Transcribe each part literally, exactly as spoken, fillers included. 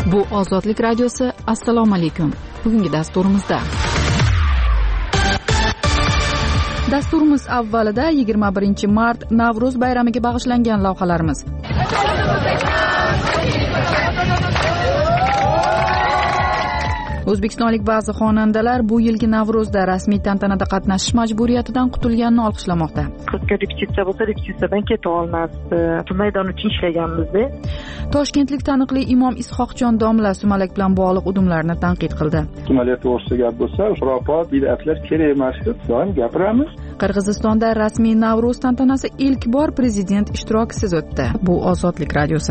Bu Ozodlik radiosi. Assalomu alaykum. Bugungi dasturimizda Dasturimiz avvalida yigirma birinchi mart Navro'z bayramiga bag'ishlangan lavhalarimiz. O'zbekistonlik ba'zi xonandalar bu yilgi Navro'zda rasmiy tantanada qatnashish majburiyatidan qutulganini olqishlamoqda. Qizga repetitsiya bo'lsa, repetitsiyadan keta olmasdi. Maydon uchun ishlaganmizda. Toshkentlik taniqli imom Ishoqjon domla sumalak bilan bog'liq udumlarni tanqid qildi. Sumalak to'g'risida gap bo'lsa, xurofot, bid'atlar kerak emas deb doim gapiramiz. Qirg'izistonda rasmiy Navro'z tantanasi ilk bor prezident ishtirokisiz o'tdi. Bu Ozodlik radiosi.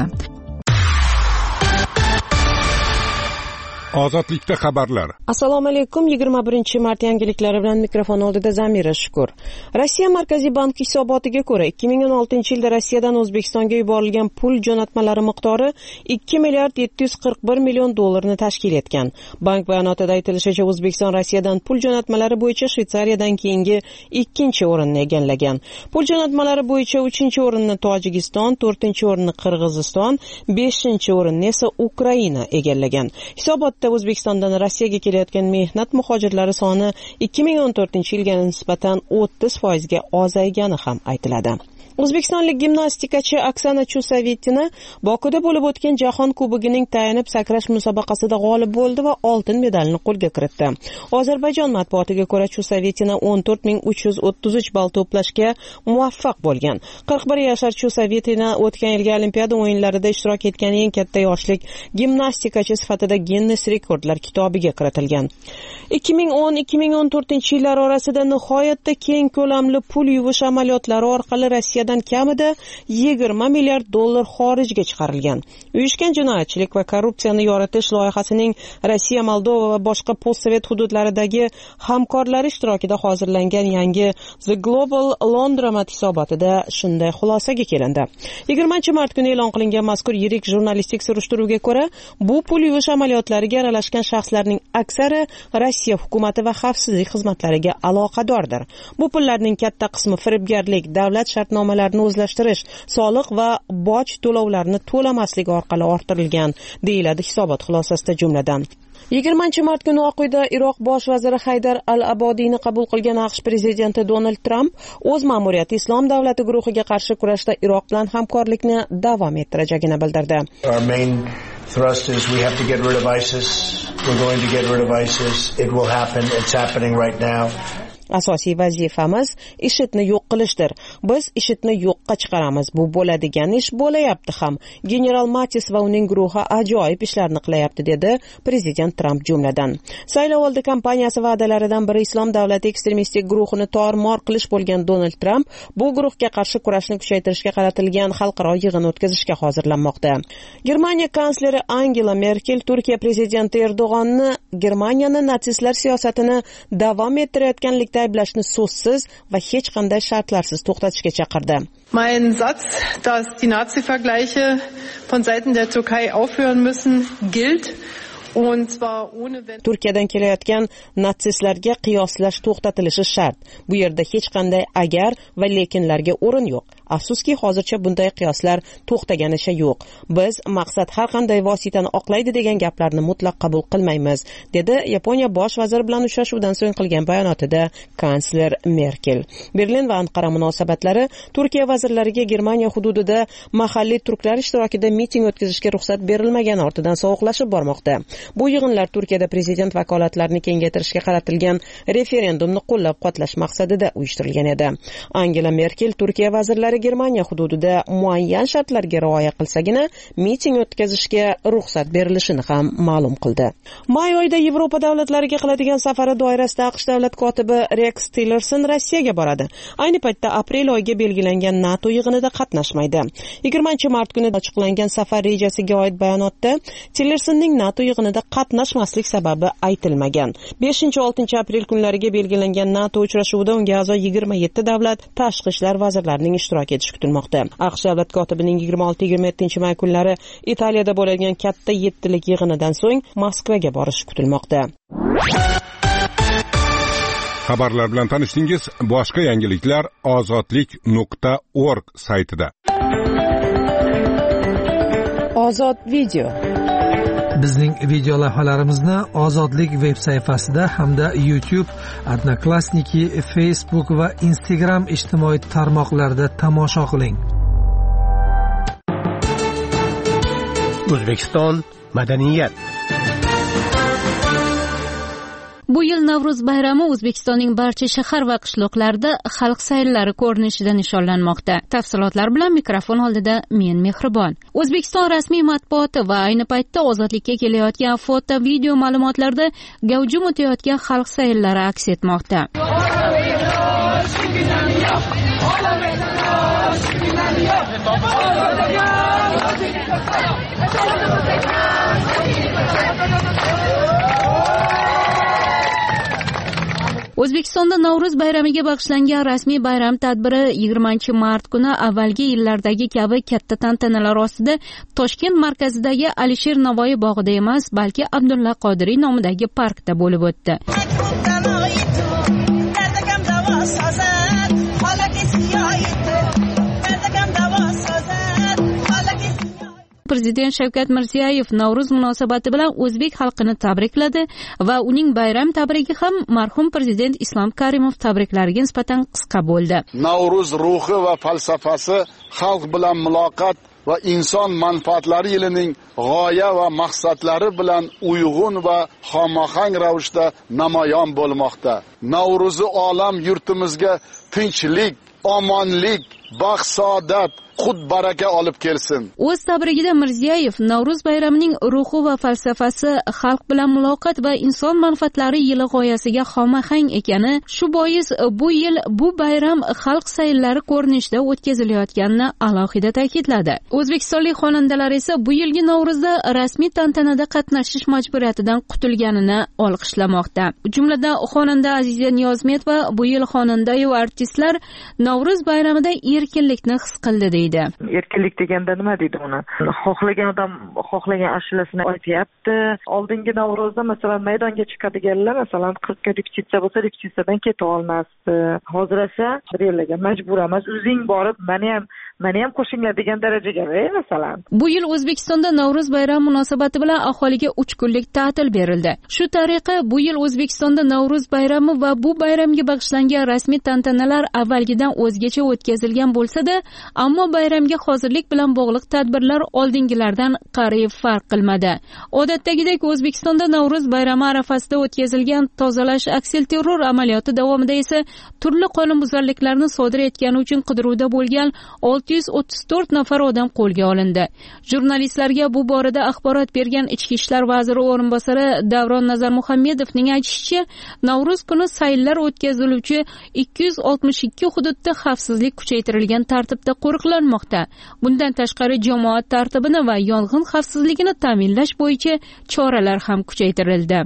Ozodlikda xabarlar. Assalomu alaykum. yigirma birinchi mart yangiliklari bilan mikrofon oldida Zamira Shukur. Rossiya Markaziy banki hisobotiga ko'ra, ikki ming o'n oltinchi yilda Rossiyadan O'zbekistonga yuborilgan pul jo'natmalari miqdori ikki milliard yetti yuz qirq bir million dollarni tashkil etgan. Bank bayonotida aytilishicha, O'zbekiston Rossiyadan pul jo'natmalari bo'yicha Shveysariyadan keyingi ikkinchi o'rinni egallagan. Pul jo'natmalari bo'yicha uchinchi o'rinni Tojikiston, to'rtinchi o'rinni Qirg'iziston, beshinchi o'rinni esa Ukraina egallagan. Hisobotda O'zbekistondan Rossiyaga kelayotgan mehnat muhojirlari soni ikki ming o'n to'rtinchi yilga nisbatan o'ttiz foizga ozaygani ham aytiladi. O'zbekistonlik gimnastikachi Oksana Chusovitina Bokuda bo'lib o'tgan Jahon kubogining tayanib sakrash musobaqasida g'olib bo'ldi va oltin medalni qo'lga kiritdi. Ozarbayjon matbuotiga ko'ra, Chusovitina o'n to'rt ming uch yuz o'ttiz uch ball to'plashga muvaffaq bo'lgan. qirq bir yashar Chusovitina o'tgan yilgi Olimpiada o'yinlarida ishtirok etgan eng katta yoshlik gimnastikachi sifatida Guinness rekordlar kitobiga kiritilgan. ikki ming o'n - ikki ming o'n to'rtinchi yillar orasida nihoyatda keng ko'lamli pul yuvish amaliyotlari orqali Rossiya kamida yigirma milliard dollar xorijga chiqarilgan. Uyushgan jinoyatchilik va korrupsiyani yoritish loyihasining Rossiya, Moldova va boshqa postsovet hududlaridagi hamkorlari ishtirokida hozirlangan yangi The Global Laundromat hisobotida shunday xulosaga kelindi. yigirmanchi mart kuni e'lon qilingan mazkur yirik jurnalistik surishtiruvga ko'ra, bu pul yuvish amaliyotlariga aralashgan shaxslarning aksari Rossiya hukumati va xavfsizlik xizmatlariga aloqadordir. Bu pullarning katta qismi firibgarlik, davlat shartnomalari o'zlashtirish, soliq va boj to'lovlarini to'lamaslik orqali orttirilgan, deyiladi hisobot xulosasida jumladan. yigirmanchi mart kuni Oq uyda Iroq bosh vaziri Haydar al-Abodiyni qabul qilgan AQSh prezidenti Donald Trump o'z ma'muriyati Islom davlati guruhiga qarshi kurashda Iroq bilan hamkorlikni davom ettirajagini bildirdi. Our main thrust is we have to get rid of ISIS. We're going to get rid of ISIS. It will happen. It's happening right now. Asosiy vazifamiz IShIDni yo'q qilishdir. Biz IShIDni yo'qqa chiqaramiz. Bu bo'ladigan ish bo'layapti ham. General Mattis va uning guruhi ajoyib ishlarni qilyapti, dedi prezident Trump jumladan. Saylovoldi kampaniyasi va'dalaridan biri Islom davlati ekstremistik guruhini tor-mor qilish bo'lgan Donald Trump bu guruhga qarshi kurashni kuchaytirishga qaratilgan xalqaro yig'in o'tkazishga hozirlanmoqda. Germaniya kansleri Angela Merkel Turkiya prezidenti Erdo'g'onni Germaniyani natsistlar siyosatini davom ettirayotganlik ayblashni so'zsiz va hech qanday shartlarsiz to'xtatishga chaqirdi. Mein Satz, dass die Nazi-Vergleiche von Seiten der Türkei aufhören müssen, gilt. Turkiyadan kelayotgan natsistlarga qiyoslash to'xtatilishi shart. Bu yerda hech qanday agar va lekinlarga o'rin yo'q. Afsuski, hozircha bunday qiyoslar to'xtaganicha yo'q. Biz maqsad har qanday vositani oqlaydi degan gaplarni mutlaq qabul qilmaymiz, dedi Yaponiya bosh vaziri bilan uchrashuvdan so'ng qilgan bayonotida kansler Merkel. Berlin va Anqara munosabatlari Turkiya vazirlariga Germaniya hududida mahalliy turklar ishtirokida miting o'tkazishga ruxsat berilmagani ortidan sovuqlashib bormoqda. Bu yig'inlar Turkiyada prezident vakolatlarini kengaytirishga qaratilgan referendumni qo'llab-quvvatlash maqsadida uyushtirilgan edi. Angela Merkel Turkiya vazirlari Germaniya hududida muayyan shartlarga rioya qilsagina miting o'tkazishga ruxsat berilishini ham ma'lum qildi. May oyida Yevropa davlatlariga qiladigan safari doirasida AQSh davlat kotibi Rex Tillerson Rossiyaga boradi. Ayni paytda aprel oyiga belgilangan NATO yig'inida qatnashmaydi. yigirmanchi mart kuni ochiqlangan safar rejasiga oid bayonotda Tillersonning NATO yig'inida qatnashmaslik sababi aytilmagan. beshinchi oltinchi aprel kunlariga belgilangan NATO uchrashuvida unga a'zo yigirma yetti davlat tashqi ishlar vazirlarining ishtirok etishi kutilmoqda. AQSh davlat kotibining yigirma olti yigirma yettinchi may kunlari Italiyada bo'lgan katta yettilik yig'inidan so'ng Moskvaga borishi kutilmoqda. Xabarlar bilan tanishdingiz. Boshqa yangiliklar ozodlik nuqta org saytida. Ozod video. Bizning video lavhalarimizni Ozodlik veb sayfasida hamda YouTube, Odnoklassniki, Facebook va Instagram ijtimoiy tarmoqlarida tomosha qiling. O'zbekiston madaniyat. Bu yil Navro'z bayrami O'zbekistonning barcha shahar va qishloqlarida xalq sayllari ko'rinishida nishonlanmoqda. Tafsilotlar bilan mikrofon oldida men Mehribon. O'zbekiston rasmiy matbuoti va ayni paytda ozodlikka kelayotgan foto, video ma'lumotlarda gavjum o'tayotgan xalq sayllari aks etmoqda. O'zbekistonda Navro'z bayramiga bag'ishlangan rasmiy bayram tadbiri yigirmanchi mart kuni avvalgi yillardagi kabi katta tantanalar ostida Toshkent markazidagi Alisher Navoiy bog'ida emas, balki Abdulla Qodiriy nomidagi parkda bo'lib o'tdi. Prezident Shavkat Mirziyoyev Navro'z munosabati bilan o'zbek xalqini tabrikladi va uning bayram tabrigi ham marhum prezident Islom Karimov tabriklariga nisbatan qisqa bo'ldi. Navro'z ruhi va falsafasi xalq bilan muloqot va inson manfaatlari yilining g'oya va maqsadlari bilan uyg'un va xomahang ravishda namoyon bo'lmoqda. Navro'zi olam yurtimizga tinchlik, omonlik, baxt, saodat, qut baraka olib kelsin. O'z tabrigida Mirziyoyev Navro'z bayramining ruhi va falsafasi xalq bilan muloqot va inson manfaatlari yili g'oyasiga xomahang ekani, shu bois bu yil bu bayram xalq sayllari ko'rinishida o'tkazilayotganini alohida ta'kidladi. O'zbekistonlik xonandalar esa bu yilgi Navro'zda rasmiy tantanada qatnashish majburiyatidan qutulganini olqishlamoqda. Jumladan xonanda Aziza Niyozmetova bu yil xonanda va artistlar Navro'z bayramida erkinlikni his qildi deydi. Erkinlik deganda nima deydi uni? Xohlagan odam xohlagan ashulasini aytyapti. Oldingi Navro'zda masalan maydonga chiqadiganlar masalan qirqqa repetitsiya bo'lsa repetitsiyadan keta olmasdi. Hozir esa birlarga majbur emas, o'zing borib meni ham meni ham qo'shinglar degan darajaga masalan. Bu yil O'zbekistonda Navro'z bayrami munosabati bilan aholiga uch kunlik ta'til berildi. Shu tariqa bu yil O'zbekistonda Navro'z bayrami va bu bayramga bag'ishlangan rasmiy tantanalar avvalgidan o'zgacha o'tkazilgan bo'lsa-da, ammo bayramga hozirlik bilan bog'liq tadbirlar oldingilardan qariyb farq qilmadi. Odatdagidek O'zbekistonda Navro'z bayrami arafasida o'tkazilgan tozalash aksilterror amaliyoti davomida esa turli qonunbuzarliklarni sodir etgani uchun qidiruvda bo'lgan olti yuz o'ttiz to'rt nafar odam qo'lga olindi. Jurnalistlarga bu borada axborot bergan Ichki ishlar vaziri o'rinbosari Davron Nazarmuhammedovning aytishicha, Navro'z kuni sayillar o'tkaziluvchi ikki yuz oltmish ikki hududda xavfsizlik kuchaytirilgan tartibda qo'riqlanmoqda. Bundan tashqari jamoat tartibini va yong'in xavfsizligini ta'minlash bo'yicha choralar ham kuchaytirildi.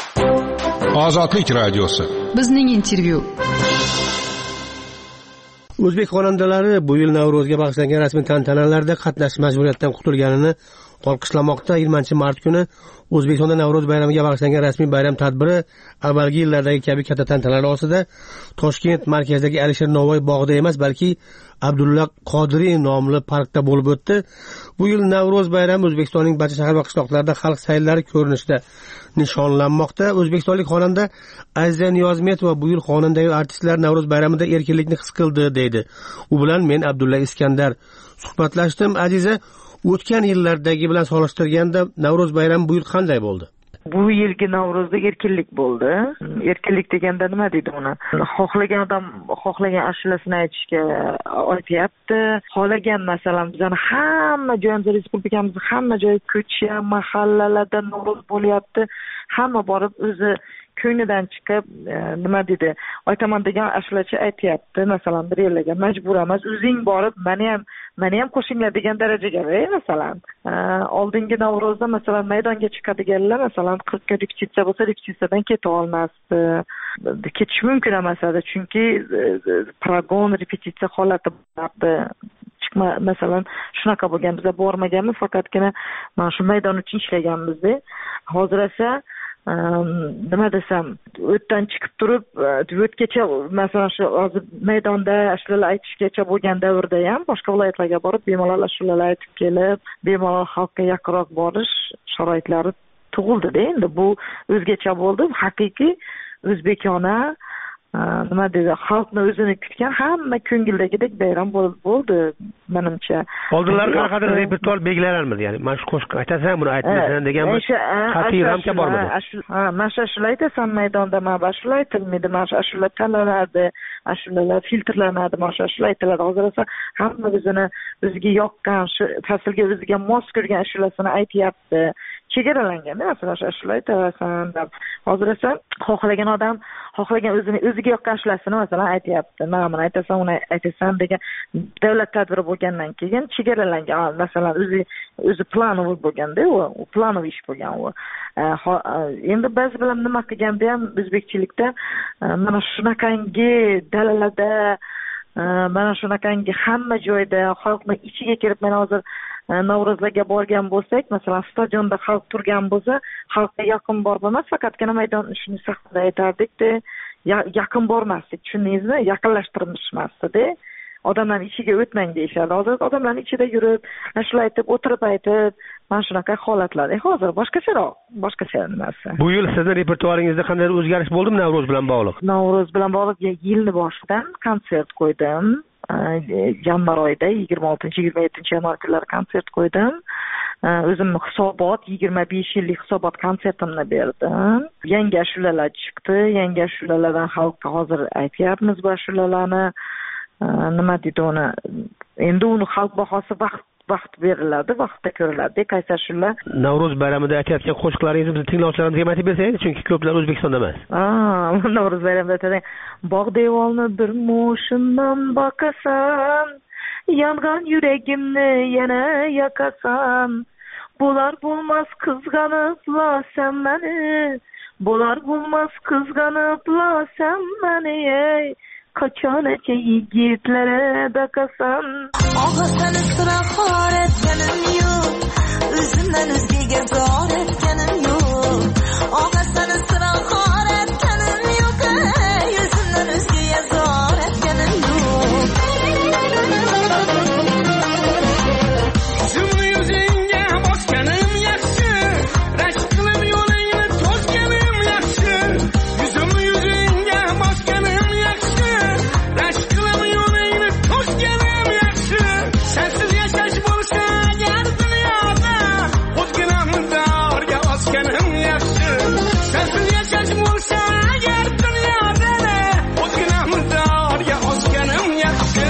Ozodlik radiosi. Bizning intervyu. O'zbek xonandalari bu yil Navro'zga bag'ishlangan rasmiy tantanalarda qatnashish majburiyatidan qutulganini olqishlamoqda. yigirmanchi mart kuni O'zbekistonda Navro'z bayramiga bag'ishlangan rasmiy bayram tadbiri avvalgi yillardagi kabi katta tantanalar ostida Toshkent markazidagi Alisher Navoiy bog'ida emas, balki Abdulla Qodiriy nomli parkda bo'lib o'tdi. Bu yil Navro'z bayrami O'zbekistonning barcha shahar va qishloqlarida xalq sayllari ko'rinishida nishonlanmoqda. O'zbekistonlik xonanda Aziza Niyozmetova bu yil xonanda va artistlar Navro'z bayramida erkinlikni his qildi deydi. U bilan men Abdulla Iskandar suhbatlashdim. Aziza, o'tgan yillardagi bilan solishtirganda Navro'z bayrami bu yil qanday bo'ldi? Bu yilgi Navro'zda erkinlik bo'ldi. Erkinlik deganda nima deydi uni? Xohlagan odam xohlagan ashulasini aytishga aytyapti. Xohlagan masalan bizani hamma joyimiz, respublikamizning hamma joyi ko'cha, mahallalarda Navro'z bo'lyapti. Hamma borib o'zi ko'nglidan chiqib nima dedi aytaman degan ashulachi aytyapti. Masalan bir yerlarga majbur emas, o'zing borib meni ham meni ham qo'shinglar degan darajaga masalan. Oldingi Navro'zda masalan maydonga chiqadiganlar masalan qirqqa repetitsiya bo'lsa repetitsiyadan keta olmasdi. Ketish mumkin emas edi, chunki progon repetitsiya holati bo'lardi. Chiqma masalan shunaqa bo'lgan, biz bormaganmiz, faqatgina mana shu maydon uchun ishlaganmiz-da. Hozir esa nima desam, o'tdan chiqib turib, o'tgacha masalan shu hozir maydonda ashulalar aytishgacha bo'lgan davrda ham boshqa viloyatlarga borib bemalol ashulalar aytib kelib, bemalol xalqqa yaqinroq borish sharoitlari tug'ildida. Endi bu o'zgacha bo'ldi, haqiqiy o'zbekona nima deydi, xalqni o'zini kutgan hamma ko'ngildagidek bayram bo'ldi menimcha. Oldinlari qanaqadir repertuar belgilanarmidi, ya'ni mana shu qo'shiq aytasan, buni aytmaysan degan bir qat'iy ramka bormidi? Ha, mana shu ashula aytasan maydonda, mana ashula aytilmaydi, mana shu ashula tanlanadi, ashulalar filtrlanadi, mana shu ashula aytiladi. Hozir esa hamma o'zini o'ziga yoqqan, shu faslga o'ziga mos ko'rgan ashulasini aytyapti. Chegaralanganda masalan shu ashula aytasan deb. Hozir esa xohlagan odam xohlagan o'zini o'ziga yoqqan ashulasini masalan aytyapti. Mana buni aytasan, uni aytasan degan davlat tadbiri bo'lgandan keyin chegaralangan, masalan o'zi o'zi planoviy bo'lganda, u planoviy ish bo'lgan u. Endi biz bilan nima qilganda ham o'zbekchilikda mana shunaqangi dalalarda, mana shunaqangi hamma joyda xalqning ichiga kirib, mana hozir Navro'zlarga borgan bo'lsak, masalan stadionda xalq turgan bo'lsa, xalqqa yaqin borib emas, faqatgina maydon ishini saqlab aytardik-da, yaqin bormasdik, tushundingizmi? Yaqinlashtirishmasdi-da. Odamlarning ichiga o'tmang deyishardi. Hozir odamlarning ichida yurib, shular aytib, o'tirib aytib, mana shunaqa holatlar. E hozir boshqacharoq, boshqacha narsa. Bu yil sizning repertuaringizda qanday o'zgarish bo'ldimi Navro'z bilan bog'liq? Navro'z bilan bog'liq yilni boshidan konsert qo'ydim. Yanvar oyida yigirma oltinchi yigirma yettinchi yanvar kunlari konsert qo'ydim. O'zimni hisobot yigirma besh yillik hisobot konsertimni berdim. Yangi ashulalar chiqdi, yangi ashulalardan xalqqa hozir aytyapmiz bu ashulalarni. Nima deydi uni? Endi uni xalq bahosi vaqt vaqt beriladi, vaqtda ko'riladi. Qaysi ashula? Navro'z bayramida aytayotgan qo'shiqlaringizni biz tinglovchilarimizga aytib bersangiz, chunki ko'plar O'zbekistonda emas. Ha, Navro'z bayramida aytadigan bog' devorni bir mo'shindan boqasan, yongan yuragimni yana yoqasan. Bo'lar bo'lmas qizg'aniblasan meni, bo'lar bo'lmas qizg'aniblasan meni. Qachoncha yigitlari baqasan. Og'a seni sira xor etganim yo'q, o'zimdan o'zgaga zor etganim yo'q. Og'a seni sira xor etganim yo'q, o'zimdan o'zgaga zor etganim yo'q. Yuzimni yuzingga bosganim yaxshi, rashk qilib yo'lingni to'sganim yaxshi. Yuzimni yuzingga bosganim yaxshi, rashk qilib yo'lingni to'sganim yaxshi. Sensiz yashash bo'lsa agar dunyoda, o'zginamni davrga osganim yaxshi. Sensiz yashash bo'lsa agar dunyoda, o'zginamni davrga osganim yaxshi.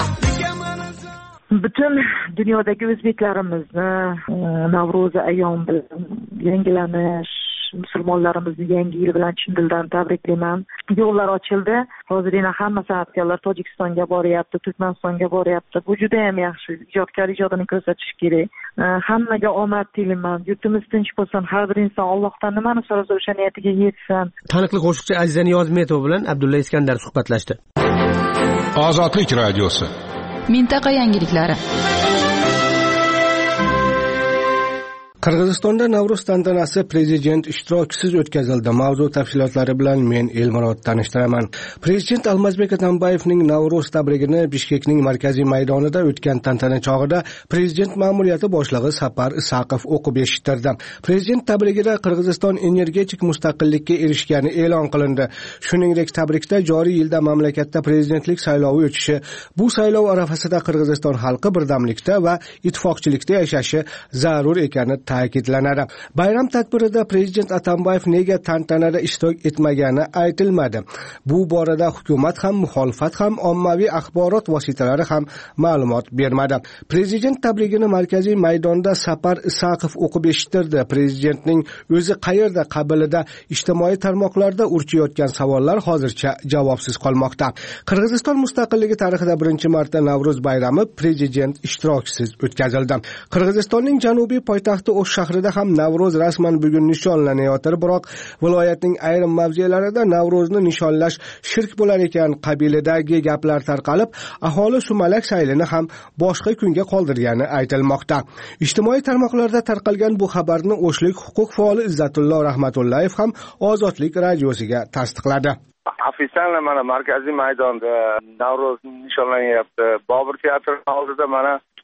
Butun dunyodagi o'zbeklarimizni Navro'z ayyom bilan yangilanish, musulmonlarimizni yangi yil bilan chin dildan tabriklayman. Yo'llar ochildi. Hozir yana hamma san'atkorlar Tojikistonga boryapti, Turkmanistonga boryapti. Bu juda ham yaxshi. Ijodkor ijodini ko'rsatish kerak. Hammaga omad tilayman. Yurtimiz tinch bo'lsin. Har bir inson Allohdan nimani so'rasa o'sha niyatiga yetsin. Taniqli qo'shiqchi Aziza Niyozmetova bilan Abdulla Iskandar suhbatlashdi. Ozodlik radiosi. Mintaqa yangiliklari. Qirg'izistonda Navro'z tantanasi prezident ishtirokisiz o'tkazildi. Mavzu tafsilotlari bilan men Elmurod tanishtiraman. Prezident Almazbek Atambayevning Navro'z tabrigini Bishkekning markaziy maydonida o'tgan tantana chog'ida prezident ma'muriyati boshlig'i Sapar Isaqov o'qib eshittirdi. Prezident tabrigida Qirg'iziston energetik mustaqillikka erishgani e'lon qilindi. Shuningdek, tabrikda joriy yilda mamlakatda prezidentlik saylovi o'tishi, bu saylov arafasida Qirg'iziston xalqi birdamlikda va ittifoqchilikda yashashi zarur ekani ta'kidlanadi. Bayram tadbirida prezident Atambayev nega tantanada ishtirok etmagani aytilmadi. Bu borada hukumat ham, muxolifat ham, ommaviy axborot vositalari ham ma'lumot bermadi. Prezident tabrigini markaziy maydonda Sapar Isaqov o'qib eshittirdi. Prezidentning o'zi qayerda qabilida ijtimoiy tarmoqlarda urchiyotgan savollar hozircha javobsiz qolmoqda. Qirg'iziston mustaqilligi tarixida birinchi marta Navro'z bayrami prezident ishtirokisiz o'tkazildi. Qirg'izistonning janubiy poytaxti O'sh shahrida ham Navro'z rasman bugun nishonlanayotir, biroq viloyatning ayrim mavzelarida Navro'zni nishonlash shirk bo'lar ekan qabilidagi gaplar tarqalib, aholi sumalak saylini ham boshqa kunga qoldirgani aytilmoqda. Ijtimoiy tarmoqlarda tarqalgan bu xabarni O'shlik huquq faoli Izzatullo Rahmatullayev ham Ozodlik radiosiga tasdiqladi. Ofitsialni mana markaziy maydonda Navro'z nishonlanyapti. Bobur teatri oldida mana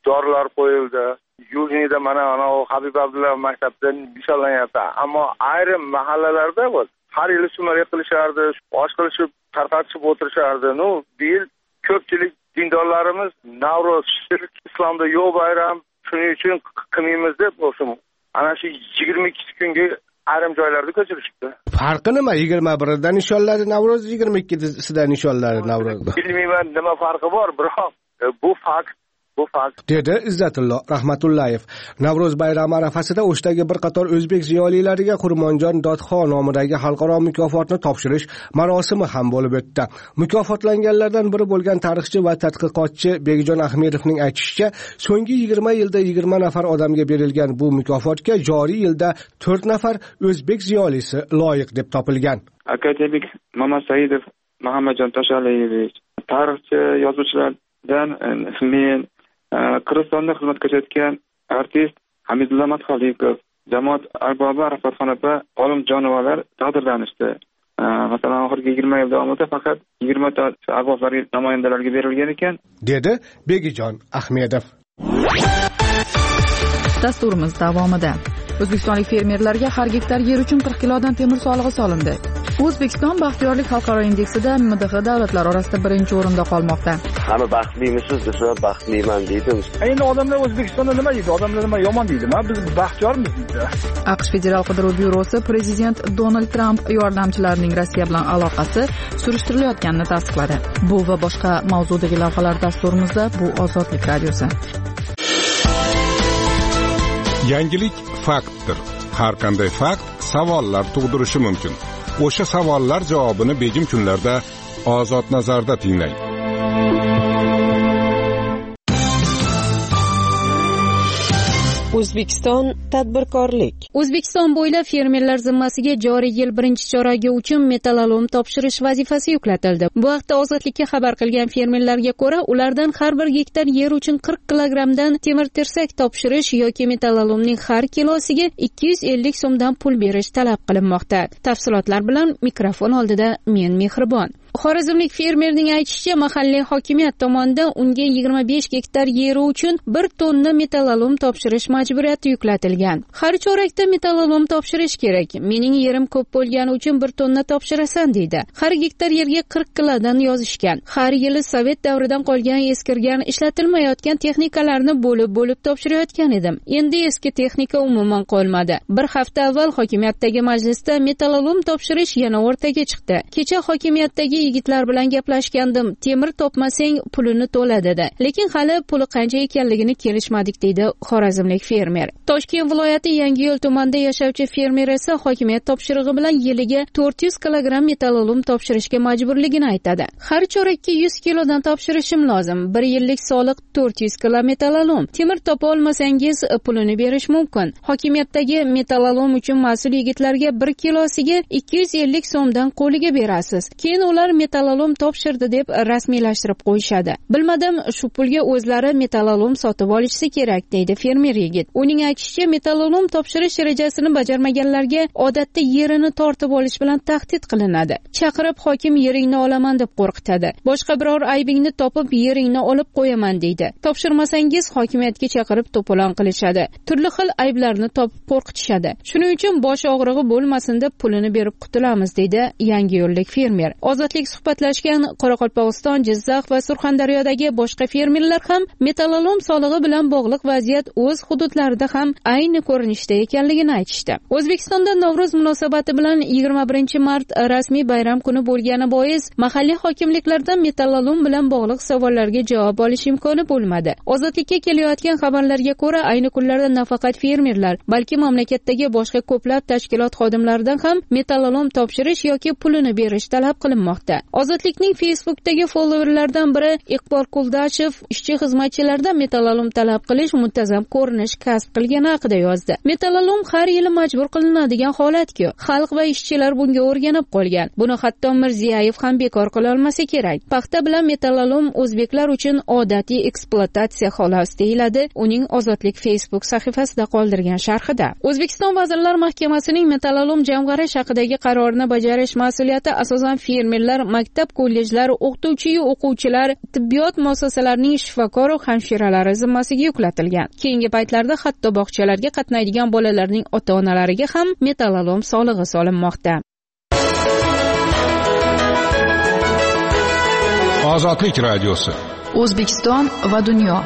dorilar qo'yildi. Yulnida mana ana Habib Abdulla maktabidan nishonlanyapti. Ammo ayrim mahallalarda bor. Har yili sumarya qilishardi, osh qilishib, tarqatishib o'tirishardi. No, bu yil ko'pchilik dindorlarimiz Navro'z, shirk, islomda yo'q bayram, shuning uchun qilmaymiz deb o'shim. Ana shu yigirma ikki kunga ayrim joylarda ko'chirishdi. Farqi nima? yigirma birida nishonlari Navro'z, yigirma ikkisida nishonlari Navro'z. Bilmayman nima farqi bor, biroq bu fakt Bu fakt. Dedi Izzatullo Rahmatullayev. Navro'z bayrami arafasida O'shdagi bir qator o'zbek ziyolilariga Qurmonjon Dodxo nomidagi xalqaro mukofotni topshirish marosimi ham bo'lib o'tdi. Mukofotlanganlardan biri bo'lgan tarixchi va tadqiqotchi Begjon Ahmedovning aytishicha, so'nggi yigirma yilda yigirma nafar odamga berilgan bu mukofotga joriy yilda to'rt nafar o'zbek ziyolisi loyiq deb topilgan. Akademik Mamasaidov Muhammadjon Toshaliyevich, tarixchi, yozuvchilardan men Qirg'izistonda xizmat ko'rsatgan artist Hamidullo Matxolikov, jamoat arbobi Arafat Xonapa, olim jonivorlar taqdirlanishdi. Masalan, oxirgi yigirma yil davomida faqat yigirma ta arboblar namoyandalarga berilgan ekan, dedi Begijon Ahmedov. Dasturimiz davomida O'zbekistonlik fermerlarga har gektar yer uchun qirq kilodan temir solig'i solindi. O'zbekiston baxtiyorlik xalqaro indeksida M D H davlatlar orasida birinchi o'rinda qolmoqda. Hamma baxtlimisiz desa baxtliman deydi. Endi odamlar O'zbekistonda nima deydi? Odamlar nima yomon deydi? Men biz baxtiyormiz deydi. AQSh Federal qidiruv byurosi prezident Donald Tramp yordamchilarining Rossiya bilan aloqasi surishtirilayotganini tasdiqladi. Bu va boshqa mavzudagi lavhalar dasturimizda. Bu Ozodlik radiosi. Yangilik faktdir. Har qanday fakt savollar tug'dirishi mumkin. O'sha savollar javobini begim kunlarda Ozod nazarda tinglang. O'zbekiston tadbirkorlik. O'zbekiston bo'ylab fermerlar zimmasiga joriy yil birinchi choragi uchun metalolom topshirish vazifasi yuklatildi. Bu haqda Ozodlikka xabar qilgan fermerlarga ko'ra, ulardan har bir gektar yer uchun qirq kilogrammdan temir tersak topshirish yoki metalolomning har kilosiga ikki yuz ellik so'mdan pul berish talab qilinmoqda. Tafsilotlar bilan mikrofon oldida men Mehribon. Xorazmlik fermerning aytishicha, mahalliy hokimiyat tomonidan unga yigirma besh gektar yeri uchun bir tonna metalolom topshirish majburiyati yuklatilgan. Har chorakda metalolom topshirish kerak. Mening yerim ko'p bo'lgani uchun bir tonna topshirasan deydi. Har gektar yerga qirq kilodan yozishgan. Har yili Sovet davridan qolgan eskirgan, ishlatilmayotgan texnikalarni bo'lib-bo'lib topshirayotgan edim. Endi eski texnika umuman qolmadi. Bir hafta avval hokimiyatdagi majlisda metalolom topshirish yana o'rtaga chiqdi. Kecha hokimiyatdagi yigitlar bilan gaplashgandim. Temir topmasang pulini to'la dedi. Lekin hali puli qancha ekanligini kelishmadik deydi xorazmlik fermer. Toshkent viloyati Yangiyo'l tumanida yashovchi fermer esa hokimiyat topshirig'i bilan yiliga to'rt yuz kilogramm metalolom topshirishga majburligini aytadi. Har chorakka yuz kilodan topshirishim lozim. Bir yillik soliq to'rt yuz kilo metalolom. Temir topa olmasangiz pulini berish mumkin. Hokimiyatdagi metalolom uchun mas'ul yigitlarga bir kilosiga ikki yuz ellik so'mdan qo'liga berasiz. Keyin ular metalolom topshirdi deb rasmiylashtirib qo'yishadi. Bilmadim, shu pulga o'zlari metalolom sotib olishsa kerak deydi fermer yigit. Uning aytishicha, metalolom topshirish rejasini bajarmaganlarga odatda yerini tortib olish bilan tahdid qilinadi. Chaqirib hokim yeringni olaman deb qo'rqitadi. Boshqa biror aybingni topib yeringni olib qo'yaman deydi. Topshirmasangiz hokimiyatga chaqirib to'polon qilishadi. Turli xil ayblarni topib qo'rqitishadi. Shuning uchun bosh og'rig'i bo'lmasin deb pulini berib qutulamiz deydi Yangiyo'llik fermer. Ozodlik suhbatlashgan Qoraqalpog'iston, Jizzax va Surxondaryodagi boshqa fermerlar ham metalolom solig'i bilan bog'liq vaziyat o'z hududlarida ham ayni ko'rinishda ekanligini aytishdi. O'zbekistonda Navro'z munosabati bilan yigirma birinchi mart rasmiy bayram kuni bo'lgani bois mahalliy hokimliklardan metalolom bilan bog'liq savollarga javob olish imkoni bo'lmadi. Ozodlikka kelayotgan xabarlarga ko'ra, ayni kunlarda nafaqat fermerlar, balki mamlakatdagi boshqa ko'plab tashkilot xodimlaridan ham metalolom topshirish yoki pulini berish talab qilinmoqda. Ozodlikning Facebook'dagi followerlardan biri Iqbol Quldashev ishchi xizmatchilardan metalolom talab qilish muntazam ko'rinish kasb qilgani haqida yozdi. Metalolom har yili majbur qilinadigan holat-ku. Xalq va ishchilar bunga o'rganib qolgan. Buni hatto Mirziyoyev ham bekor qila olmasa kerak. Paxta bilan metalolom o'zbeklar uchun odatiy ekspluatatsiya xolos deyiladi uning Ozodlik Facebook sahifasida qoldirgan sharhida. O'zbekiston Vazirlar Mahkamasining metalolom jamg'arish haqidagi qarorini bajarish mas'uliyati asosan fermerlar tadbirkorlar, maktab kollejlar, o'qituvchi-yu o'quvchilar, tibbiyot muassasalarining shifokor va hamshiralari zimmasiga yuklatilgan. Keyingi paytlarda hatto bog'chalarga qatnaydigan bolalarning ota-onalariga ham metalolom solig'i solinmoqda. Ozodlik radiosi. O'zbekiston va dunyo.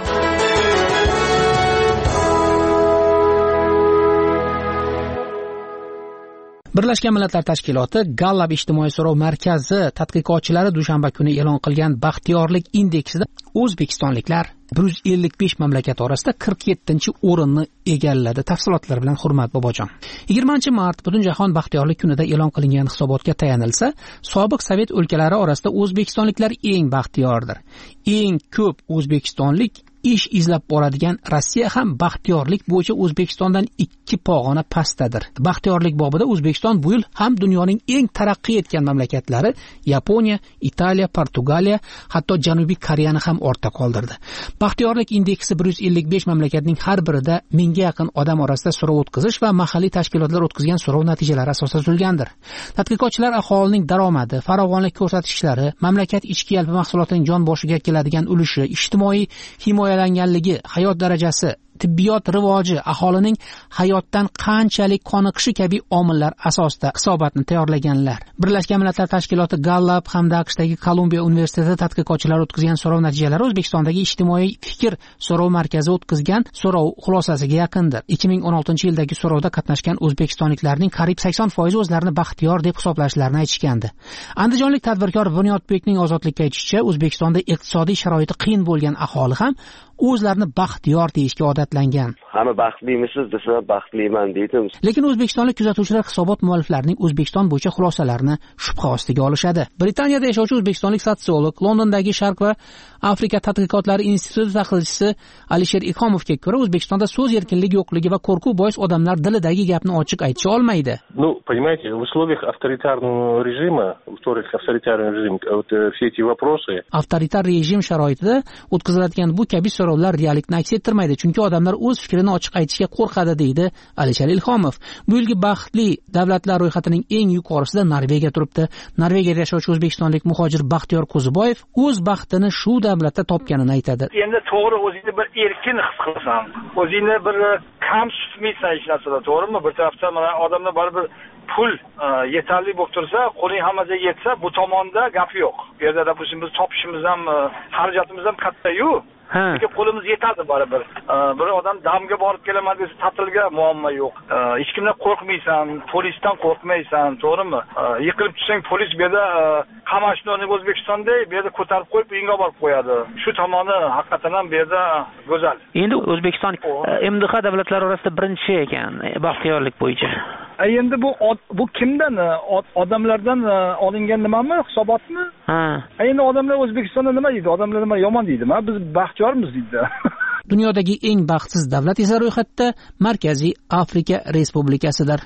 Birlashgan Millatlar Tashkiloti Gallup ijtimoiy so'rov markazi tadqiqotchilari dushanba kuni e'lon qilgan baxtiyorlik indeksida o'zbekistonliklar bir yuz ellik besh mamlakat orasida qirq yettinchi o'rinni egalladi. Tafsilotlar bilan Hurmat Bobojon. yigirmanchi mart Butunjahon baxtiyorlik kunida e'lon qilingan hisobotga tayanilsa, sobiq Sovet o'lkalari orasida o'zbekistonliklar eng baxtiyordir. Eng ko'p o'zbekistonlik ish izlab boradigan Rossiya ham baxtiyorlik bo'yicha O'zbekistondan ikki pog'ona pastdadir. Baxtiyorlik bobida O'zbekiston bu yil ham dunyoning eng taraqqiy etgan mamlakatlari Yaponiya, Italiya, Portugaliya, hatto Janubiy Koreyani ham ortda qoldirdi. Baxtiyorlik indeksi bir yuz ellik besh mamlakatning har birida mingga yaqin odam orasida so'rov o'tkazish va mahalliy tashkilotlar o'tkazgan so'rov natijalari asosida tuzilgandir. Tadqiqotchilar aholining daromadi, farovonlik ko'rsatkichlari, mamlakat ichki yalpi mahsulotining jon boshiga keladigan ulushi, ijtimoiy himoyalanganligi, hayot darajasi, tibbiyot rivoji, aholining hayotdan qanchalik qoniqishi kabi omillar asosida hisobotni tayyorlaganlar. Birlashgan Millatlar Tashkiloti Gallup hamda AQShdagi Kolumbiya universiteti tadqiqotchilari o'tkazgan so'rov natijalari O'zbekistondagi ijtimoiy fikr so'rov markazi o'tkazgan so'rov xulosasiga yaqindir. ikki ming o'n oltinchi yildagi so'rovda qatnashgan o'zbekistonliklarning qariyb sakson foizi o'zlarini baxtiyor deb hisoblashlarini aytishgandi. Andijonlik tadbirkor Bunyodbekning Ozodlikka aytishicha, O'zbekistonda iqtisodiy sharoiti qiyin bo'lgan aholi ham o'zlarini baxtiyor deyishga odatlangan. Hamma baxtlimisiz desa baxtliman deydim. Lekin o'zbekistonlik kuzatuvchilar hisobot mualliflarining O'zbekiston bo'yicha xulosalarini shubha ostiga olishadi. Britaniyada yashovchi o'zbekistonlik sotsiolog, Londondagi Sharq va Afrika tadqiqotlari instituti tadqiqotchisi Alisher Ikomovga ko'ra, O'zbekistonda so'z erkinligi yo'qligi va qo'rquv bois odamlar dilidagi gapni ochiq aytisha olmaydi. Ну, понимаете, в условиях авторитарного режима, в условиях авторитарного режима, вот все эти вопросы. Avtoritar rejim sharoitida o'tkaziladigan bu kabi so'rovlar reallikni aks ettirmaydi, chunki odamlar o'z fikrini ochiq aytishga qo'rqadi, deydi Alisher Ilhomov. Bu yilgi baxtli davlatlar ro'yxatining eng yuqorisida Norvegiya turibdi. Norvegiyada yashovchi o'zbekistonlik muhojir Baxtiyor Qo'ziboyev o'z baxtini shu davlatda topganini aytadi. Endi to'g'ri, o'zingni bir erkin his qilasan, o'zingni bir kam tutmaysan hech narsada, to'g'rimi? Bir tarafdan mana odamlar baribir pul yetarli bo'lib tursa, qo'ling hammaga yetsa, bu tomonda gap yo'q. Bu yerda допустим biz topishimiz ham, xarajatimiz ham katta-yu. Chunki qo'limiz yetadi baribir. Bir odam damga borib kelaman desa, ta'tilga muammo yo'q. Hech kimdan qo'rqmaysan, polisdan qo'rqmaysan, to'g'rimi? Yiqilib tushsang, polis bu yerda qamashni O'zbekistonda bu yerda ko'tarib qo'yib, uyga borib qo'yadi. Shu tomoni haqiqatan ham bu yerda go'zal. Endi O'zbekiston M D H davlatlari orasida birinchi ekan baxtiyorlik bo'yicha. Endi bu bu kimdan? Odamlardan olingan nimami, hisobotmi? Ha. Endi odamlar O'zbekistonda nima deydi? Odamlar nima yomon deydimi? Biz baxtiyormiz deydi. Dunyodagi eng baxtsiz davlat esa ro'yxatda Markaziy Afrika Respublikasidir.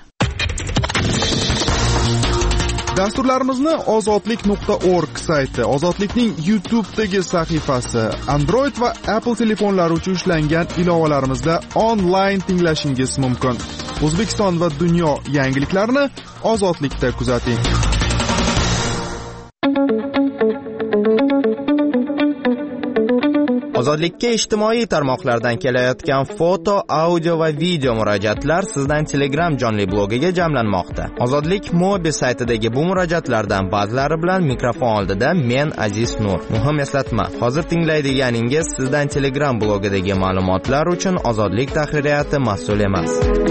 Dasturlarimizni ozodlik nuqta org sayti, Ozodlikning YouTube'dagi sahifasi, Android va Apple telefonlari uchun ishlangan ilovalarimizda onlayn tinglashingiz mumkin. O'zbekiston va dunyo yangiliklarini Ozodlikda kuzating. Ozodlikka ijtimoiy tarmoqlardan kelayotgan foto, audio va video murojaatlar sizdan Telegram jonli blogiga jamlanmoqda. Ozodlik Mobi saytidagi bu murojaatlardan ba'zilari bilan mikrofon oldida men Aziz Nur. Muhim eslatma, hozir tinglaydiganingiz sizdan Telegram blogidagi ma'lumotlar uchun Ozodlik tahririyati mas'ul emas.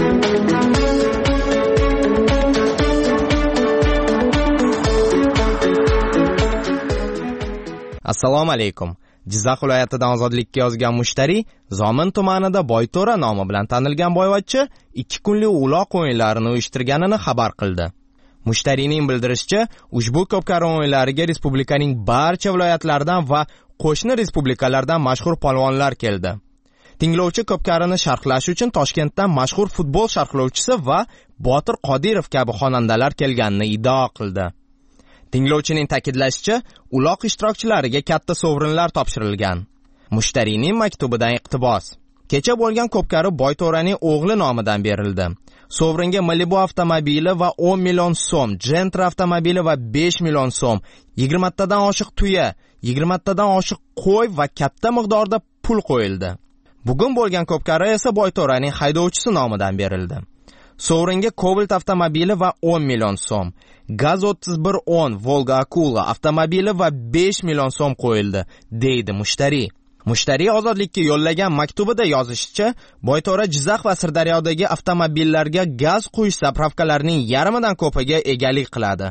Assalomu alaykum. Jizzax viloyatidan Ozodlikka yozgan mushtari Zomin tumanida Boyto'ra nomi bilan tanilgan boyvachcha ikki kunlik uloq o'yinlarini uyushtirganini xabar qildi. Mushtarining bildirishicha, ushbu ko'pkari o'yinlariga respublikaning barcha viloyatlaridan va qo'shni respublikalardan mashhur polvonlar keldi. Tinglovchi ko'pkarini sharhlash uchun Toshkentdan mashhur futbol sharhlovchisi va Botir Qodirov kabi xonandalar kelganini iddao qildi. Tinglovchining ta'kidlashicha, uloq ishtirokchilariga katta sovrinlar topshirilgan. Mushtarining maktubidan iqtibos. Kecha bo'lgan ko'pkari Boyto'raning o'g'li nomidan berildi. Sovringa Malibu avtomobili va o'n million so'm, Gentra avtomobili va besh million so'm, yigirma tadan oshiq tuya, yigirma tadan oshiq qo'y va katta miqdorda pul qo'yildi. Bugun bo'lgan ko'pkari esa Boyto'raning haydovchisi nomidan berildi. Sovringa Cobalt avtomobili va o'n million so'm, Gaz o'ttiz bir o'n Volga Akula avtomobili va besh million so'm qo'yildi, deydi mushtariy. Mushtariy Ozodlikka yo'llagan maktubida yozishicha, Boyto'ra Jizzax va Sirdaryodagi avtomobillarga gaz quyish zapravkalarining yarmidan ko'piga egalik qiladi.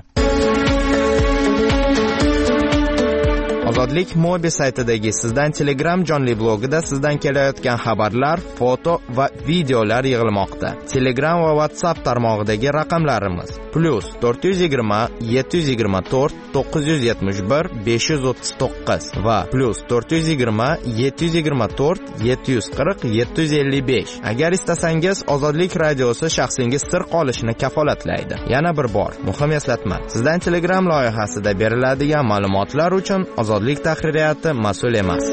Ozodlik Mobi saytidagi Sizdan Telegram jonli blogida sizdan kelayotgan xabarlar, foto va videolar yig'ilmoqda. Telegram va WhatsApp tarmog'idagi raqamlarimiz plus to'rt yuz yigirma yetti yuz yigirma to'rt to'qqiz yuz yetmish bir besh yuz o'ttiz to'qqiz va plus to'rt yuz yigirma yetti yuz yigirma to'rt yetti yuz qirq yetti yuz ellik besh. Agar istasangiz, Ozodlik radiosi shaxsingiz sir qolishini kafolatlaydi. Yana bir bor muhim eslatma. Sizdan Telegram loyihasida beriladigan ma'lumotlar uchun Ozodlik tahririyati mas'ul emas.